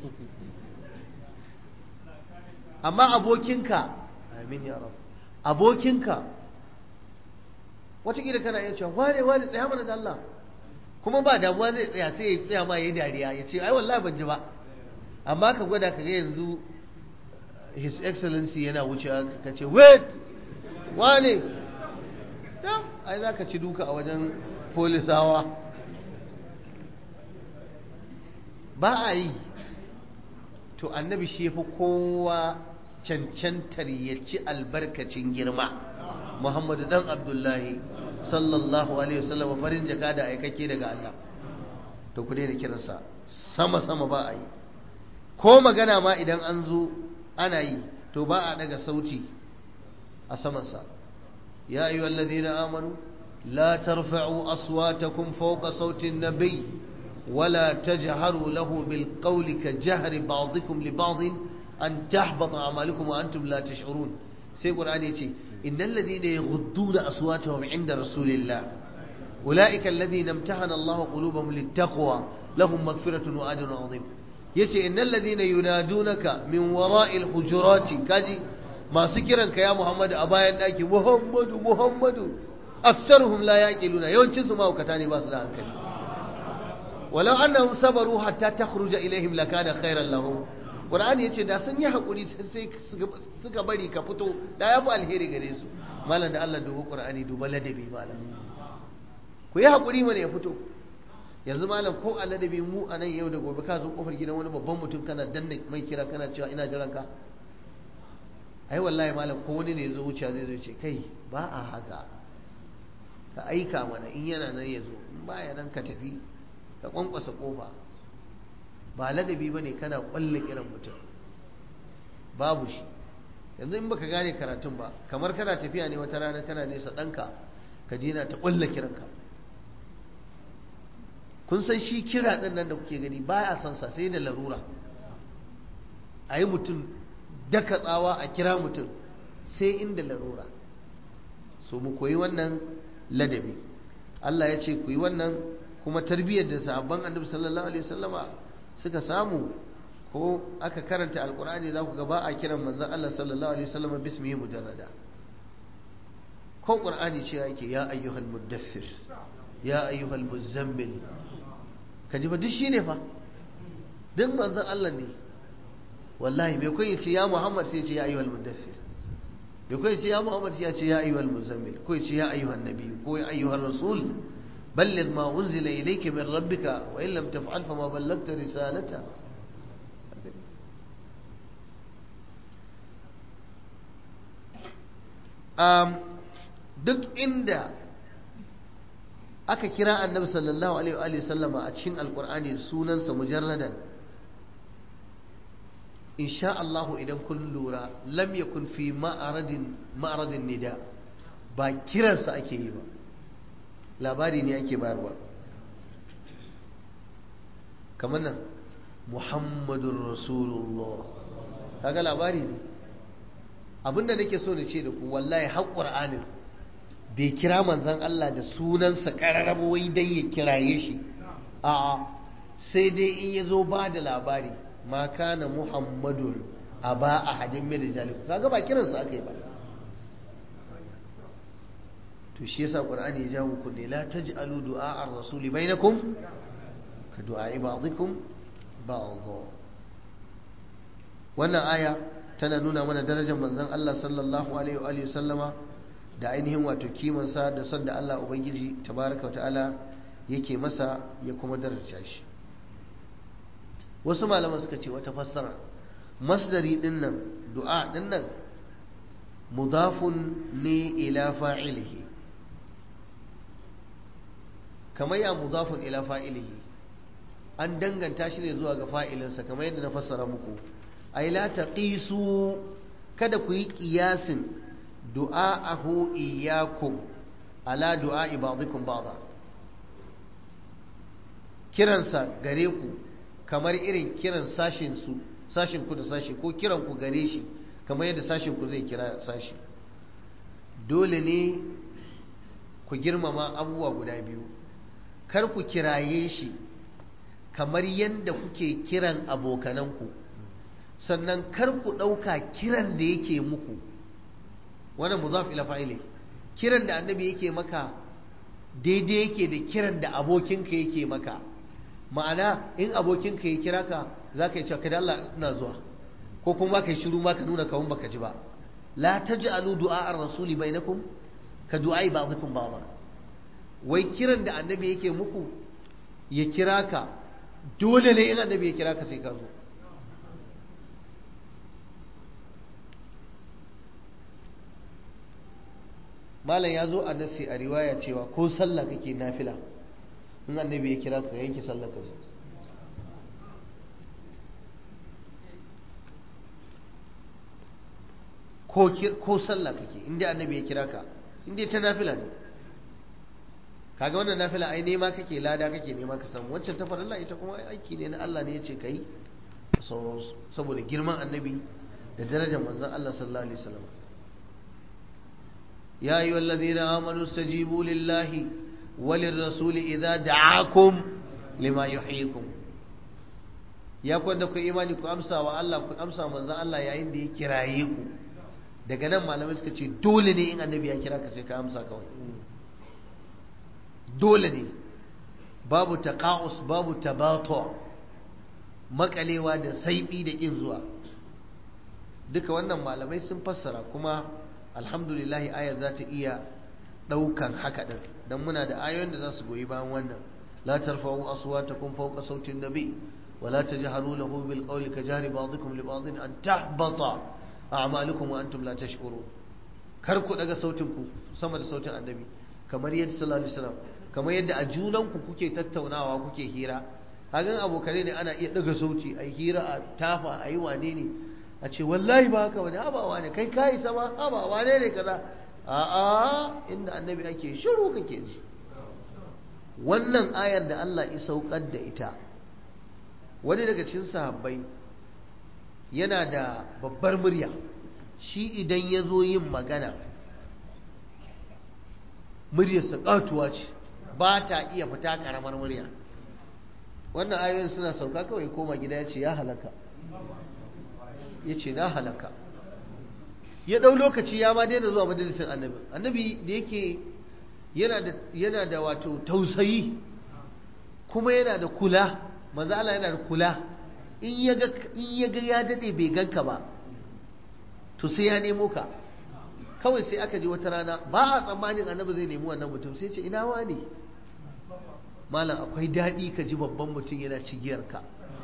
amma abokinka, amin ya rabu, abokinka wataƙila kana iya cewa wane wane tsaya mana da Allah, kuma ba damuwa zai tsaya, sai ya tsaya ma ya yi dariya ya ce ai wallahi ban ji ba. amma ka gwada ka ga yanzu his excellency yana wucewa ka ce wait wane, ai za ka ci duka a wajen polisawa. ba a yi. to annabi shi fi kowa cancantar ya ci albarkacin girma, muhammadu dan abdullahi sallallahu alaihi wasallam, farin jaka da aikake daga Allah. to ku daina kiransa sama sama, ba a yi. ko magana ma idan an zo ana yi to ba a daga sauti a samansa. ya ayyuhal ladhina amanu la tarfa'u aswatakum fawqa sauti an-nabiy ولا تجهروا له بالقول كجهر بعضكم لبعض أن تحبط أعمالكم وأنتم لا تشعرون. سي قرآن يتي إن الذين يغضون أصواتهم عند رسول الله أولئك الذين امتحن الله قلوبهم للتقوى لهم مغفرة وأجر عظيم. يتي إن الذين ينادونك من وراء الحجرات كاجي ما سكرنك يا محمد أبايا داكي محمد محمد أكثرهم لا يعقلون، يونشنسوا ما وكتاني باس دا هنكلي. ولو أنهم صبروا حتى تخرج إليهم لكان خيرا لهم. Qur'ani yace da sun yi hakuri sai suka bari ka fito da yafi alheri gare su. Malam da Allah dubu Qur'ani duba ladabi malam. Ku yi hakuri mana ya fito. Yanzu malam ko a ladabi mu a nan yau da gobe ka zo kofar gidan wani babban mutum kana danna mai kira kana cewa ina jiran ka. Ai wallahi malam ko wani ne ya zo wuciya zai zo ce kai ba a haka. Ka aika mana in yana nan ya zo, in baya nan ka tafi. ka kwankwasa kofa. ba ladabi bane kana kwalle kiran mutum, babu shi. yanzu in baka gane karatun ba, kamar kana tafiya ne wata rana kana nesa ɗanka ka je na ta kwalle kiranka. kun san shi kira ɗin nan da kuke gani baya son sa sai da larura. a yi mutum daka tsawa a kira mutum sai inda larura. so mu koyi wannan ladabi. Allah ya ce ku yi wannan, kuma tarbiyyar da sahabban annabi sallallahu alaihi wasallama suka samu, ko aka karanta alkur'ani za ku ga ba a kiran manzon Allah sallallahu alaihi wasallama bismihi mujarrada. ko qur'ani ce yake ya ayyuhal muddathir ya ayyuhal muzammil, kaji ba duk shine fa, duk manzon Allah ne wallahi. bai kai ce ya Muhammad sai ce ya ayyuhal muddathir, bai kai ce ya Muhammad sai ya ce ya ayyuhal muzammil, ko ya ce ya ayyuhan nabiy, ko ya ayyuhar rasul بلغ ما أنزل إليك من ربك وإن لم تفعل فما بلغت رسالته. duk inda aka kira annabi sallallahu alaihi wa sallama a cikin alkur'ani sunansa mujarradan, insha Allah idan kun lura lam yakun fi ma'aradin ma'aradin nida, ba kiransa ake yi ba, labari ne ake bayarwa. kamar nan Muhammadun Rasulullah, kaga labari ne. abinda nake so na ce da ku, wallahi har Qur'anin bai kira manzon Allah da sunansa kararrabo wai dan ya kiraye shi, a'a sai dai in yazo ba da labari, ma kana Muhammadun aba ahadin min rijalikum kaga ba kiran su akai ba to shi yasa qur'ani ya jawo ku ne la taj'alu du'a ar-rasuli bainakum ka du'a ba'dikum ba'dha wannan aya tana nuna mana darajar manzon Allah sallallahu alaihi wa alihi sallama da ainihin wato kimansa da son da Allah ubangiji tabaraka ta'ala yake masa ya kuma daraja shi wasu malaman suka ce wata fassara masdari din nan du'a din nan mudafun ne ila fa'ilihi kamar ya mudafun ila fa'ilihi an danganta shi ne zuwa ga fa'ilinsa kamar yadda na fassara muku ay la taqisu kada ku yi kiyasin du'a'ahu iyyakum ala du'a'i ba'dikum ba'da kiransa gare ku kamar irin kiran sashin su sashin ku da sashi ko kiran ku gare shi kamar yadda sashin ku zai kira sashi dole ne ku girmama abubuwa guda biyu kar ku kiraye shi kamar yadda kuke kiran abokananku sannan kar ku ɗauka kiran da yake muku wannan mudaf ila fa'ili kiran da annabi yake maka daidai yake da kiran da abokinka yake maka ma'ana in abokinka ya kira ka za ka yi cewa kada Allah ina zuwa ko kuma ka yi shiru ma ka nuna kawun baka ji ba la taj'alu du'a ar-rasuli bainakum ka du'ai ba'dikum ba'da wai kiran da annabi yake muku ya kira ka dole ne in annabi ya kira ka sai ka zo malam ya zo a nasi a riwaya cewa ko sallah kake nafila in annabi ya kira ka yanke sallah ka zo ko ko sallah kake inda annabi ya kira ka inda ta nafila ne kaga wannan nafila ai nema kake lada kake nema ka samu wancan ta farilla ita kuma aiki ne na Allah ne ya ce kai saboda girman annabi da darajar manzon Allah sallallahu alaihi wasallam ya ayyuhal ladina amanu istajibu lillahi walir rasuli idza da'akum lima yuhyikum ya kwanda ku imani ku amsa wa Allah ku amsa manzon Allah yayin da ya kiraye ku daga nan malamai suka ce dole ne in annabi ya kira ka sai ka amsa kawai dole ne babu taqa'us babu tabatu makalewa da saibi da kin zuwa duka wannan malamai sun fassara kuma alhamdulillah ayar za ta iya daukan haka din dan muna da ayoyin da za su goyi bayan wannan la tarfa'u aswatakum fawqa sautin nabi wa la tajharu lahu bil qawli kajahri ba'dikum li ba'din an tahbata a'malukum wa antum la tashkurun kar ku daga sautin ku sama da sautin annabi kamar yadda sallallahu alaihi wasallam kamar yadda a junanku kuke tattaunawa kuke hira hagan abokanai ne ana iya daga sauti ai hira a tafa ayi wane ne a ce wallahi ba haka wani habawa ne kai kai sama habawa ne ne kaza a a inda annabi ake shiru kake ji wannan ayar da Allah ya saukar da ita wani daga cikin sahabbai yana da babbar murya shi idan ya zo yin magana muryarsa katuwa ce ba ta iya fita karamar murya wannan ayoyin suna sauka kawai koma gida ya ce ya halaka ya ce na halaka ya ɗau lokaci ya ma daina zuwa majalisar annabi annabi da yake yana da wato tausayi kuma yana da kula manzo Allah yana da kula in ya ga ya dade bai ganka ba to sai ya nemo ka kawai sai aka ji wata rana ba a tsammanin annabi zai nemi wannan mutum sai ce ina wani malam akwai daɗi ka ji babban mutum yana cigiyarka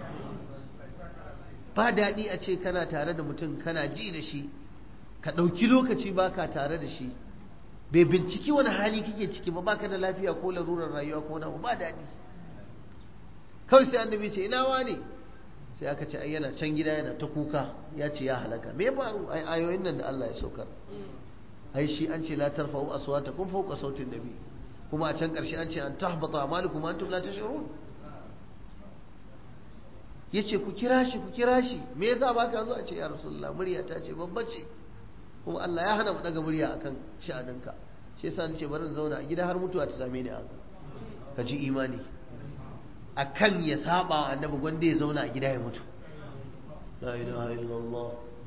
ba daɗi a ce kana tare da mutum kana ji da shi ka ɗauki lokaci baka tare da shi bai binciki wani hali kake ciki ba baka da lafiya ko larurar rayuwa ko wani ba daɗi kawai sai annabi ce ina wani sai aka ce ai yana can gida yana ta kuka ya ce ya halaka me ya faru ai ayoyin nan da Allah ya saukar ai shi an ce la tarfa'u aswatakum fawqa sautin nabi kuma a can karshe an ce an tahbata amalukum antum la tash'urun yace ku kira shi ku kira shi me yasa baka zo a ce ya rasulullah murya ta ce babba ce kuma Allah ya hana mu daga murya akan sha'aninka shi yasa nace bari in zauna a gida har mutuwa ta same ni haka ka ji imani akan ya saba annabi gwanda ya zauna a gida ya mutu la ilaha illallah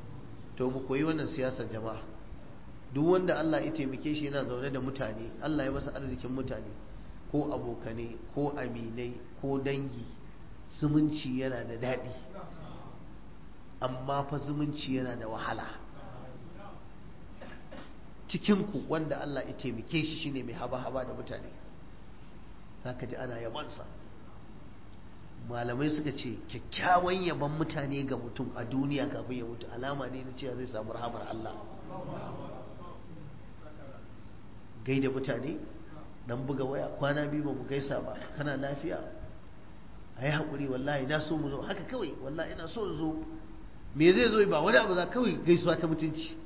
to mu koyi wannan siyasar jama'a. Duk wanda Allah ya taimake shi yana zaune da mutane, Allah ya masa arzikin mutane, ko abokane ko aminai ko dangi, zumunci yana da daɗi, amma fa zumunci yana da wahala. Cikinku wanda Allah ya taimake shi shine mai haba-haba da mutane, zaka ji ana yabansa. Malamai suka ce kyakkyawan yaban mutane ga mutum a duniya kafin ya mutu alama ne na cewa zai samu rahamar Allah. Gaida mutane, dan buga waya, kwana biyu ba mu gaisa ba, kana lafiya? Ayi hakuri wallahi na so mu zo, haka kawai wallahi ina so in zo. Me zai zo ba wani abu za, kawai gaisuwa ta mutunci.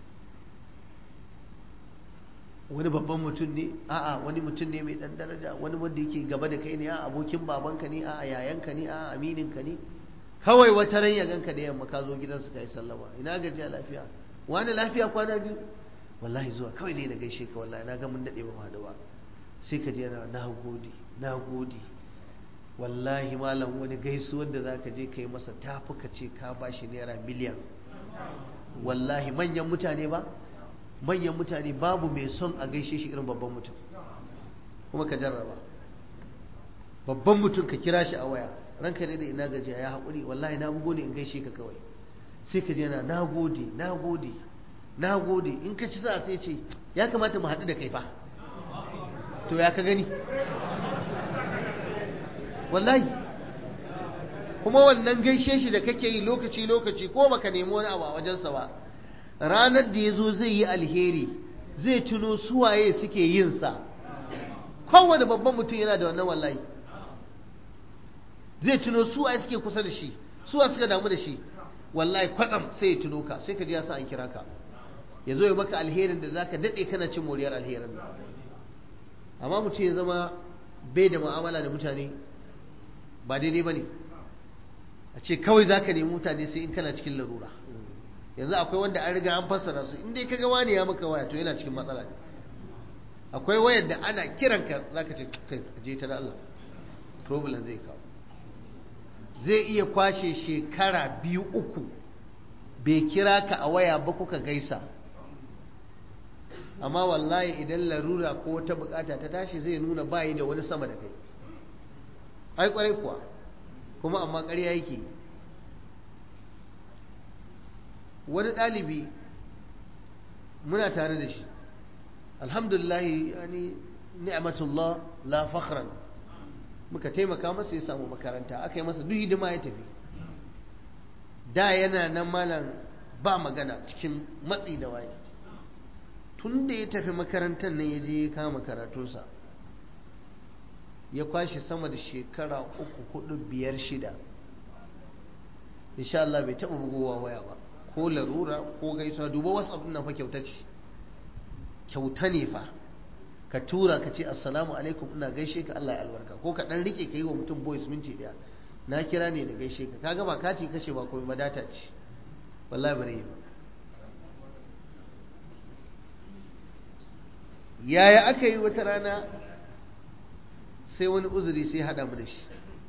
Wani babban mutum ne, a'a wani mutum ne mai dan daraja, wani wanda yake gaba da kai ne, a'a abokin babanka ne, a'a yayanka ne, a'a amininka ne. Kawai wata ran ya ganka da yamma ka zo gidansu ka yi sallama, ina gajiya lafiya, wani lafiya kwana biyu, wallahi zuwa kawai ne na gaishe ka, wallahi na ga mun dade ba ma da ba. Sai ka je yana na gode na gode. Wallahi malam wani gaisuwar da zaka je kai masa tafi ka ce ka bashi naira miliyan. Wallahi manyan mutane ba, manyan mutane babu mai son a gaishe shi irin babban mutum. Kuma ka jarraba babban mutum ka kira shi a waya, ranka ne da ina gajiya, ya haƙuri wallahi na bugo ne in gaishe ka kawai. Sai ka je yana na gode na gode na gode. In ka ci sa sai ce ya kamata mu haɗu da kai fa. To ya ka gani wallahi. Kuma wannan gaishe shi da kake yi lokaci lokaci ko baka nemi wani abu a wajensa ba, ranar da ya zo zai yi alheri zai tuno suwaye suke yin sa. Kowane babban mutum yana da wannan wallahi, zai tuno suwaye suke kusa da shi, suwa suka damu da shi. Wallahi kwatsam sai ya tuno ka, sai ka ji ya sa an kira ka, ya zo ya maka alherin da zaka daɗe kana cin moriyar alherin nan. Amma mutum ya zama bai da mu'amala da mutane, ba daidai ba ne. A ce kawai za ka nemi mutane sai in kana cikin larura. Yanzu akwai wanda an riga an fassara su, in dai ka ga wani ya maka waya to yana cikin matsala ne. Akwai wayar da ana kiranka za ka ce kai je ta da Allah, problem zai kawo. Zai iya kwashe shekara biyu uku bai kira ka a waya ba kuka gaisa, amma wallahi idan larura ko wata bukata ta tashi zai nuna bayi da wani sama da kai. Ai kwarai kuwa, kuma amma ƙarya yake. Wani ɗalibi muna tare da shi, alhamdulillah, yani ni'matullah la fakhran, muka taimaka masa ya samu makaranta, aka yi masa duk hidima ya tafi. Da yana nan malam ba magana, cikin matsi da waye. Tun da ya tafi makarantar nan ya je ya kama karatunsa, ya kwashe sama da shekara uku hudu biyar shida, insha Allah bai taɓa bugowa waya ba, ko larura ko gaisuwa. Duba WhatsApp ɗin nan fa kyauta ce, kyauta ne fa. Ka tura ka ce assalamu alaikum ina gaishe ka, Allah ya albarka, ko ka dan rike ka yi wa mutum voice minti daya, na kira ne da gaishe ka. Kaga ba kati kashe ba komai ba, data ce. Wallahi bare ba. Yaya aka yi wata rana sai wani uzuri sai hada mu da shi,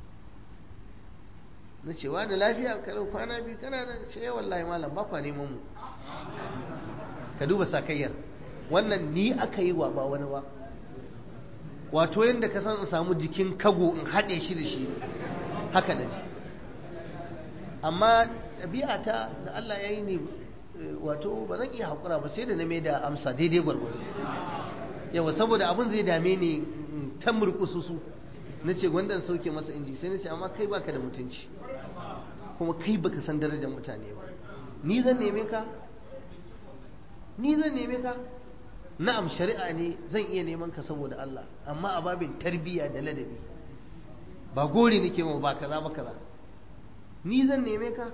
na ce wani lafiya kalau kwana biyu kana da ce wallahi malam ba kwa neman mu. Ka duba sakayyar wannan, ni aka yi wa ba wani ba. Wato yadda ka san in samu jikin kago in haɗe shi da shi, haka da ji. Amma ɗabi'a ta da Allah ya yi ne, wato ba zan iya haƙura ba, sai da na mai da amsa daidai gwargwado. Yawa saboda abin zai dame ni ta murƙusu su, na ce gwandan sauke masa inji. Sai na ce amma kai baka da mutunci, kuma kai baka san darajar mutane ba. Ni zan neme ka? Ni zan neme ka? Na'am shari'a ne zan iya neman ka saboda Allah, amma a babin tarbiyya da ladabi, ba gori nake ma ba kaza ba kaza. Ni zan neme ka?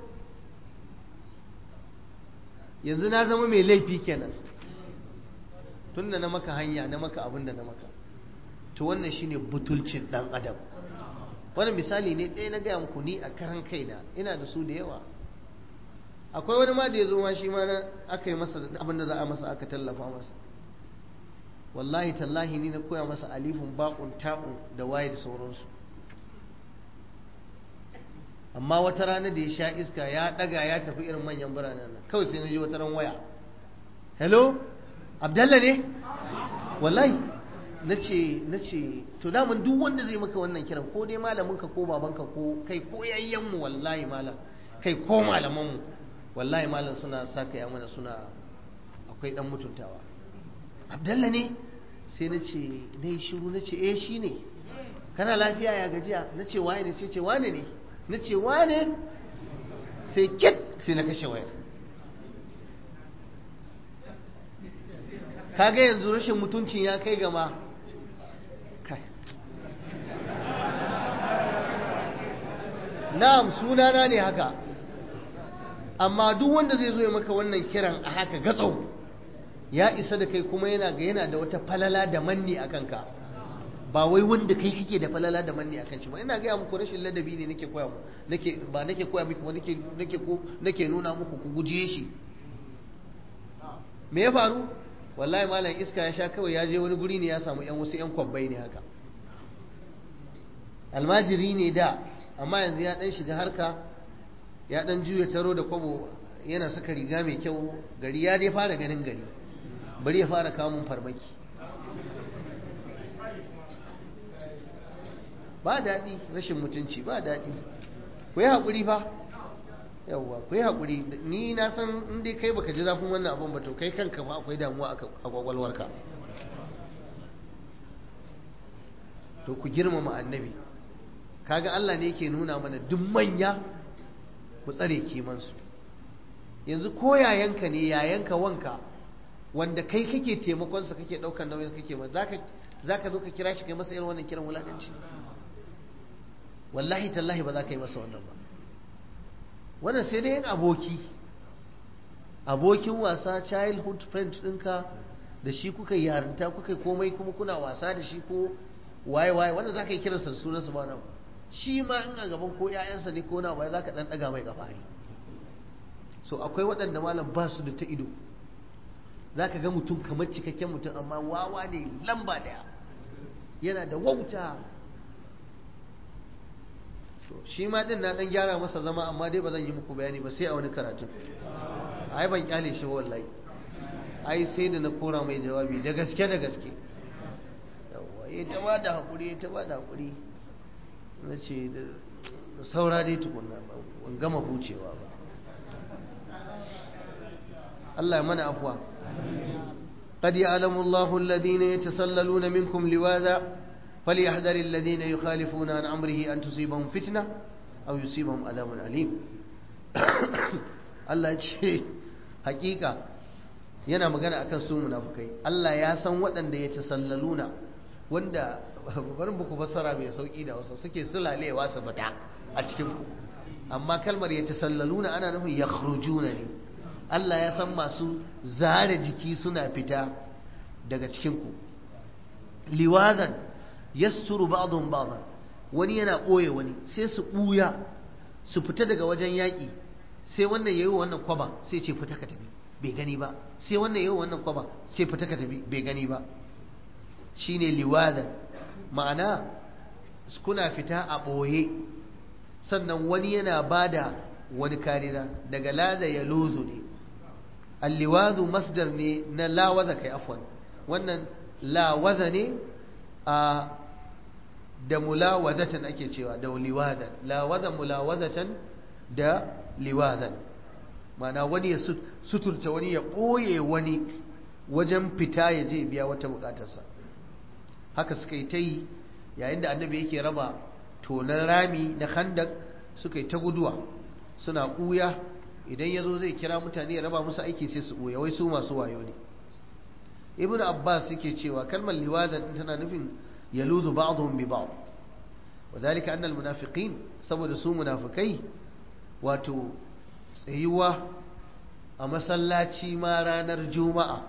Yanzu na zama mai laifi kenan, tunda na maka hanya na maka abin da na maka. To wannan shine butulcin dan adam. Wannan misali ne ɗaya na gaya muku, ni a karan kaina ina da su da yawa. Akwai wani ma da ya zo ma shi ma aka yi masa abin da za a masa, aka tallafa masa. Wallahi tallahi ni na koya masa alifun ba'un ta'un da waye da sauransu. amma wata rana da ya sha iska ya daga ya tafi irin manyan biranen nan kawai sai na ji wata ran waya, hello Abdallah ne wallahi nace nace to daman duk wanda zai maka wannan kiran ko dai malaminka ko babanka ko kai ko yayyan mu wallahi malam kai ko malaman mu wallahi malam suna saka ya mana suna akwai dan mutuntawa. Abdallah ne sai nace dai shiru nace eh shine, kana lafiya ya gajiya, nace waye ne sai ce wane ne, nace wane sai kit sai na kashe wayar. kaga yanzu rashin mutuncin ya kai gama na'am sunana ne haka, amma duk wanda zai zo ya maka wannan kiran a haka gatsau ya isa da kai kuma yana ga yana da wata falala da manni a kanka, ba wai wanda kai kake da falala da manni a kan shi ba. Ina gaya muku rashin ladabi ne nake koya muku, nake ba nake koya muku ba, nake nake ko nake nuna muku ku guje shi. Me ya faru? Wallahi malam iska ya sha kawai, ya je wani guri ne ya samu yan wasu yan kwabbai ne haka, almajiri ne da, amma yanzu ya dan shiga harka, ya dan juya taro da kwabo, yana saka riga mai kyau, gari ya dai fara ganin gari, bari ya fara kamun farmaki. Ba daɗi, rashin mutunci ba daɗi. Ku yi haƙuri fa, yawwa ku yi haƙuri. Ni na san in dai kai baka ji zafin wannan abin ba to kai kanka ma akwai damuwa a kwakwalwarka. To ku girmama annabi. Kaga Allah ne yake nuna mana duk manya ku tsare kimansu. Yanzu ko yayanka ne, yayanka wanka wanda kai kake taimakonsa, kake ɗaukar nauyin kake ma, zaka zaka zo ka kira shi kai masa irin wannan kiran wulaƙanci? Wallahi tallahi ba za ka yi masa wannan ba. Wannan sai dai yin aboki, abokin wasa, childhood friend ɗinka, da shi kuka yarinta kuka komai kuma kuna wasa da shi ko waye waye, wanda za ka yi kiransa da sunansa ba nan. Shi ma in a gaban ko ‘ya'yansa ne ko na waye za ka ɗan ɗaga mai ƙafa. So akwai waɗanda malam ba su da ta ido, za ka ga mutum kamar cikakken mutum amma wawa ne lamba ɗaya, yana da wauta. Shi ma din na dan gyara masa zama, amma dai ba zan yi muku bayani ba sai a wani karatu. Ai ban kyale shi wallahi, ai sai da na kora mai jawabi da gaske da gaske. Yawwa eh ta bada hakuri, ta bada hakuri. Nace da saura dai tukunna ban gama hucewa ba. Allah ya mana afwa. قد يعلم الله الذين يتسللون منكم لواذا فليحذر الذين يخالفون عن أمره أن تصيبهم فتنة أو يصيبهم عذاب أليم. Allah ya ce hakika yana magana akan su munafukai. Allah ya san waɗanda ya tasallaluna, wanda barin buku fassara mai sauki da wasu suke sulalewa su fita a cikin ku, amma kalmar ya tasallaluna ana nufin yakhrujuna ne. Allah ya san masu zare jiki suna fita daga cikin ku. Liwadan yasturu ba'dhum ba'dhan, wani yana ɓoye wani, sai su ɓuya su fita daga wajen yaƙi, sai wannan yayi wannan kwaba sai ce fita ka tafi bai gani ba, sai wannan yayi wannan kwaba sai fita ka tafi bai gani ba. Shine liwadan, ma'ana kuna fita a ɓoye, sannan wani yana bada wani kariya. Daga laza ya lozo ne, alliwazu masdar ne na lawaza, kai afwan, wannan lawaza ne a da mulawazatan ake cewa da liwadan, lawaza mulawazatan da liwadan, ma'ana wani ya suturta wani, ya ɓoye wani wajen fita ya je biya wata bukatarsa. Haka suka yi ta yi yayin da annabi yake raba tonan rami na khandak, suka yi ta guduwa suna ɓuya. Idan ya zo zai kira mutane ya raba musu aiki sai su ɓuya, wai su masu wayo ne. Ibn Abbas yake cewa kalmar liwadan tana nufin yaludu ba'dhum bi ba'd, wadhalika anna almunafiqin, saboda su munafikai wato tsayuwa a masallaci ma ranar juma'a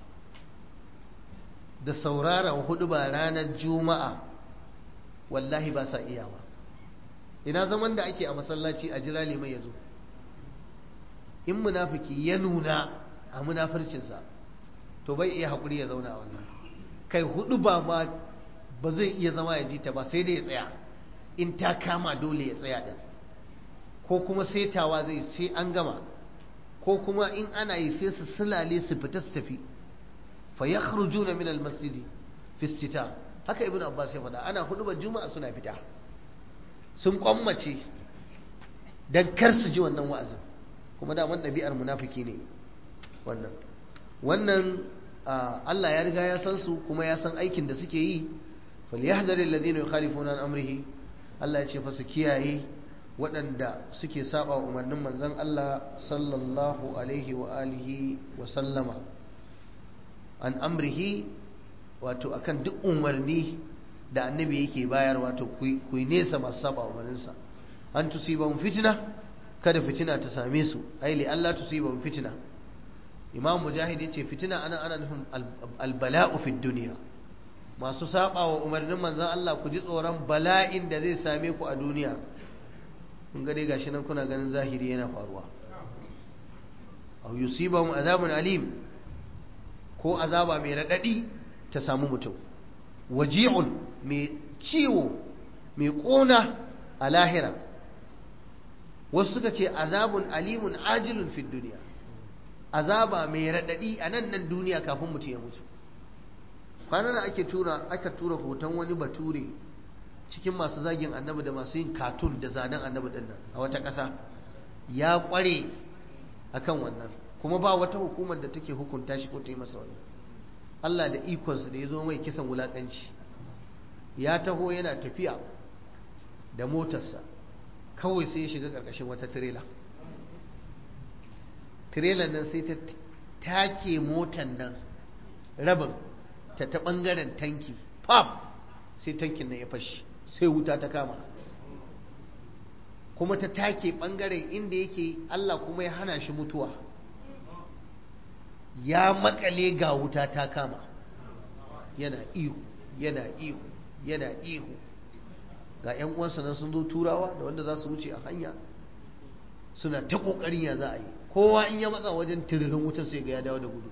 da sauraron huduba ranar juma'a wallahi ba sa iyawa. Ina zaman da ake a masallaci a jira liman ya zo? In munafiki ya nuna a munafircinsa to bai iya haƙuri ya zauna a wannan, kai hudu ba ma ba zai iya zama ya ji ta ba, sai dai ya tsaya in ta kama dole ya tsaya din. ko kuma setawa zai sai an gama, ko kuma in ana yi sai su sulale su fita su tafi, fa yakhrujuna min al-masjidi fi istita. haka ibnu abbas ya faɗa, ana hudubar juma'a suna fita, sun kwammace dan kar su ji wannan wa'azin, kuma da wannan ɗabi'ar munafiki ne wannan wannan Allah ya riga ya san su kuma ya san aikin da suke yi. falyahdharil ladina yukhalifuna an amrihi, Allah ya ce fa su kiyaye waɗanda suke saba umarnin manzon Allah sallallahu alaihi wa alihi wa sallama. An amrihi wato akan duk umarni da annabi yake bayar, wato ku yi nesa masu saba umarninsa. An tusibahum fitna, kada fitina ta same su, ai li Allah tusibahum fitna. Imam Mujahid yace fitina ana ana nufin albala'u fid dunya, masu saba wa umarnin manzon Allah ku ji tsoron bala'in da zai same ku a duniya. kun ga dai gashi nan kuna ganin zahiri yana faruwa. Aw yusibahum azabun alim, ko azaba mai radadi ta samu mutum, waji'un mai ciwo mai kona a lahira. Wasu suka ce azabun alimun ajilun fid dunya, azaba mai radadi a nan nan duniya kafin mutum ya mutu. kwanan ake tura aka tura hoton wani bature cikin masu zagin annabi da masu yin katun da zanen annabi din nan a wata ƙasa, ya kware akan wannan, kuma ba wata hukumar da take hukunta shi ko ta yi masa wannan. Allah da ikonsa da ya zo mai kisan wulakanci, ya taho yana tafiya da motarsa, kawai sai ya shiga ƙarƙashin wata tirela. tirelan nan sai ta take motar nan rabin ta ta ɓangaren tanki, pap, sai tankin nan ya fashi, sai wuta ta kama, kuma ta take ɓangaren inda yake Allah kuma ya hana shi mutuwa, ya makale ga wuta ta kama, yana ihu yana ihu yana ihu. Ga 'yan uwansa nan sun zo turawa da wanda za su wuce a hanya, suna ta ƙoƙarin ya za a yi, kowa in ya matsa wajen tiririn wutar sai ga ya dawo da gudu.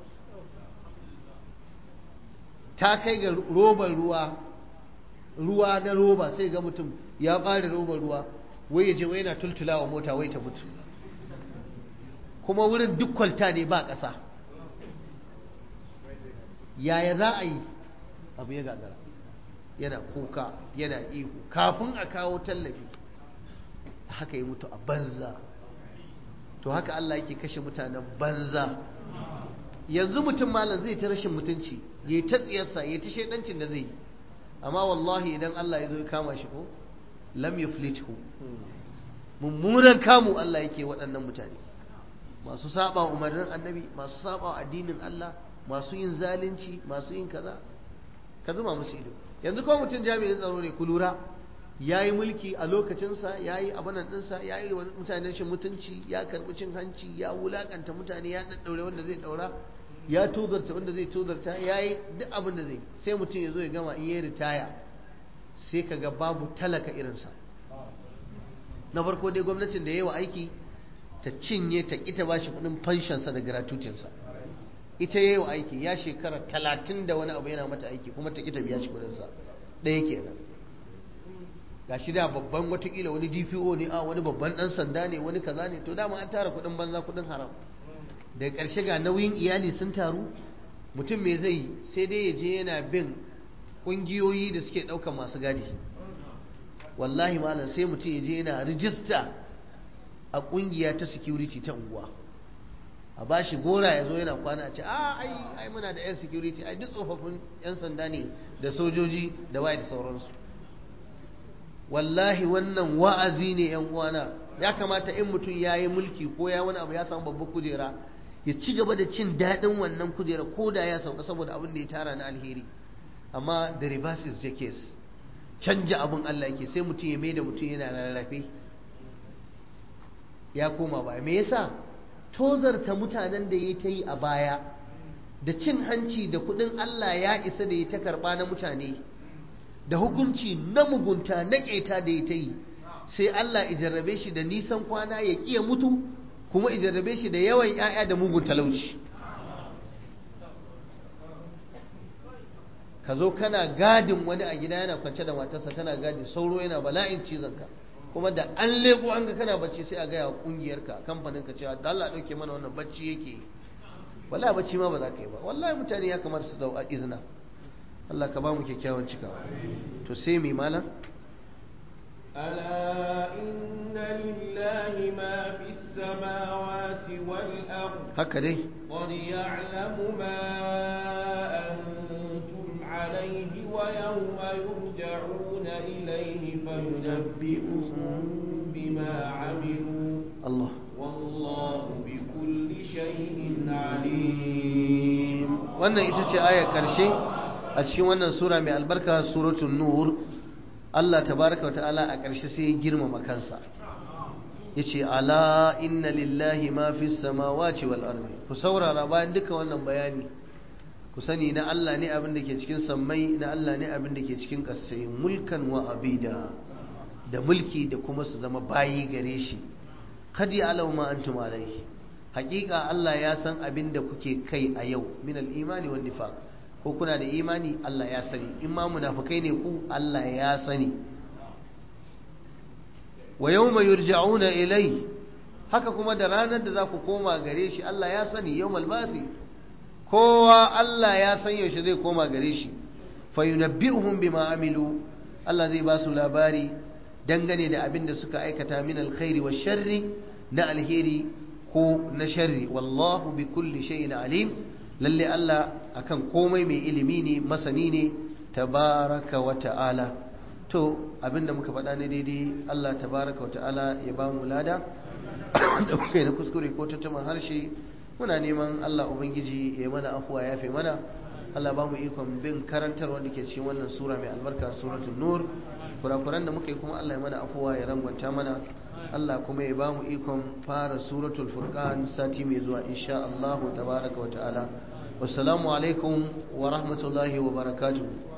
Ta kai ga robar ruwa ruwa na roba, sai ga mutum ya ɓare robar ruwa, wai ya je wai yana tultulawa mota wai ta mutu, kuma wurin duk kwalta ne ba ƙasa. Yaya za a yi? Abu ya gagara, yana kuka yana ihu, kafin a kawo tallafi haka ya mutu a banza. To haka Allah yake kashe mutanen banza. Yanzu mutum malam zai ta rashin mutunci, ya yi ta tsiyarsa, ya yi ta shaidancin da zai yi, amma wallahi idan Allah ya zo ya kama shi ko lam yuflithu, mummunan kamu Allah yake waɗannan mutane, masu saba umarnin annabi, masu saba addinin Allah, masu yin zalunci, masu yin kaza, ka zuma musu ido. Yanzu ko mutum jami'in tsaro ne, ku lura, ya yi mulki a lokacinsa, ya yi abinan ɗinsa, ya yi wa mutane shi mutunci, ya karɓi cin hanci, ya wulaƙanta mutane, ya ɗaɗɗaure wanda zai ɗaura, ya tozarta wanda zai tozarta, ya yi duk abin da zai. Sai mutum ya zo ya gama, in ya ritaya sai ka ga babu talaka irinsa. Na farko dai gwamnatin da ya yi wa aiki ta cinye ta ƙi ta ba shi kuɗin fanshansa da gratutinsa. Ita ya yi wa aiki, ya shekara talatin da wani abu yana mata aiki, kuma ta ƙi ta biya shi kuɗinsa. Ɗaya kenan. Ga shi da babban watakila wani D P O ne, a wani babban ɗan sanda ne, wani kaza ne, to dama an tara kuɗin banza kuɗin haram. Daga ƙarshe ga nauyin iyali sun taru, mutum me zai yi? Sai dai ya je yana bin ƙungiyoyi da suke ɗaukar masu gadi. Wallahi malam, sai mutum ya je yana rijista a ƙungiya ta security ta unguwa, a ba shi gora ya zo yana kwana, a ce a ai ai muna da yan security, ai duk tsofaffin yan sanda ne da sojoji da waye da sauransu. Wallahi wannan wa'azi ne yan uwana. Ya kamata in mutum ya yi mulki ko ya wani abu ya samu babbar kujera, ya ci gaba da cin daɗin wannan kujera ko da ya sauka saboda abin da ya tara na alheri. Amma the reverse is the case, canja abin Allah yake, sai mutum ya mai da mutum yana rarrafe, ya koma baya. Me yasa? Tozarta mutanen da ya ta yi a baya, da cin hanci da kuɗin Allah ya isa da ya ta karɓa na mutane, da hukunci na mugunta na ƙeta da ya ta yi, sai Allah ijarrabe shi da nisan kwana ya ƙiya mutu, kuma ijarrabe shi da yawan 'ya'ya da mugun talauci. Ka zo kana gadin wani a gida yana kwance da matarsa, kana gadi, sauro yana bala'in cizonka, kuma da an leko an ga kana bacci sai a gaya wa kungiyarka kamfanin ka cewa da Allah dauke mana wannan bacci yake wallahi bacci ma ba za ka yi ba wallahi mutane ya kamar su dau izina Allah ka ba mu kyakkyawan cikawa to sai mai malam ألا إن لله ما في السماوات والأرض هكذا قد يعلم ما أنتم عليه ويوم يرجعون إليه فينبئهم بما عملوا الله والله بكل شيء عليم. wannan ita ce ayar karshe a cikin wannan sura mai albarka suratul nur. Allah tabaraka wa ta'ala a ƙarshe sai ya girmama kansa yace ala inna lillahi ma fis samawati wal ardi ku saurara bayan duka wannan bayani ku sani na Allah ne abin da ke cikin sammai na Allah ne abin da ke cikin ƙasai mulkan wa abida da mulki da kuma su zama bayi gare shi kad ya'lamu ma antum alayhi haƙiƙa Allah ya san abin da kuke kai a yau min al imani wan nifaq ko kuna da imani Allah ya sani in ma munafikai ne ku Allah ya sani wa yawma yurja'una ilai haka kuma da ranar da za ku koma gare shi Allah ya sani yawmal basi kowa Allah ya san yaushe zai koma gare shi fa yunabbi'uhum bima amilu Allah zai ba su labari dangane da abin da suka aikata min alkhairi wa sharri na alheri ko na sharri wallahu bi kulli shay'in alim lalle Allah akan komai mai ilimi ne masani ne tabaraka wa ta'ala to abinda muka faɗa ne daidai Allah tabaraka wa ta'ala ya ba mu lada da muka yi na kuskure ko tattama harshe muna neman Allah ubangiji ya mana afuwa ya fi mana Allah ba mu ikon bin karantar wanda ke cikin wannan sura mai albarka suratul nur kurakuran da muka yi kuma Allah ya mana afuwa ya rangwanta mana Allah kuma ya ba mu ikon fara suratul furqan sati mai zuwa insha Allah tabaraka wa ta'ala wassalamu alaikum wa rahmatullahi wa barakatuh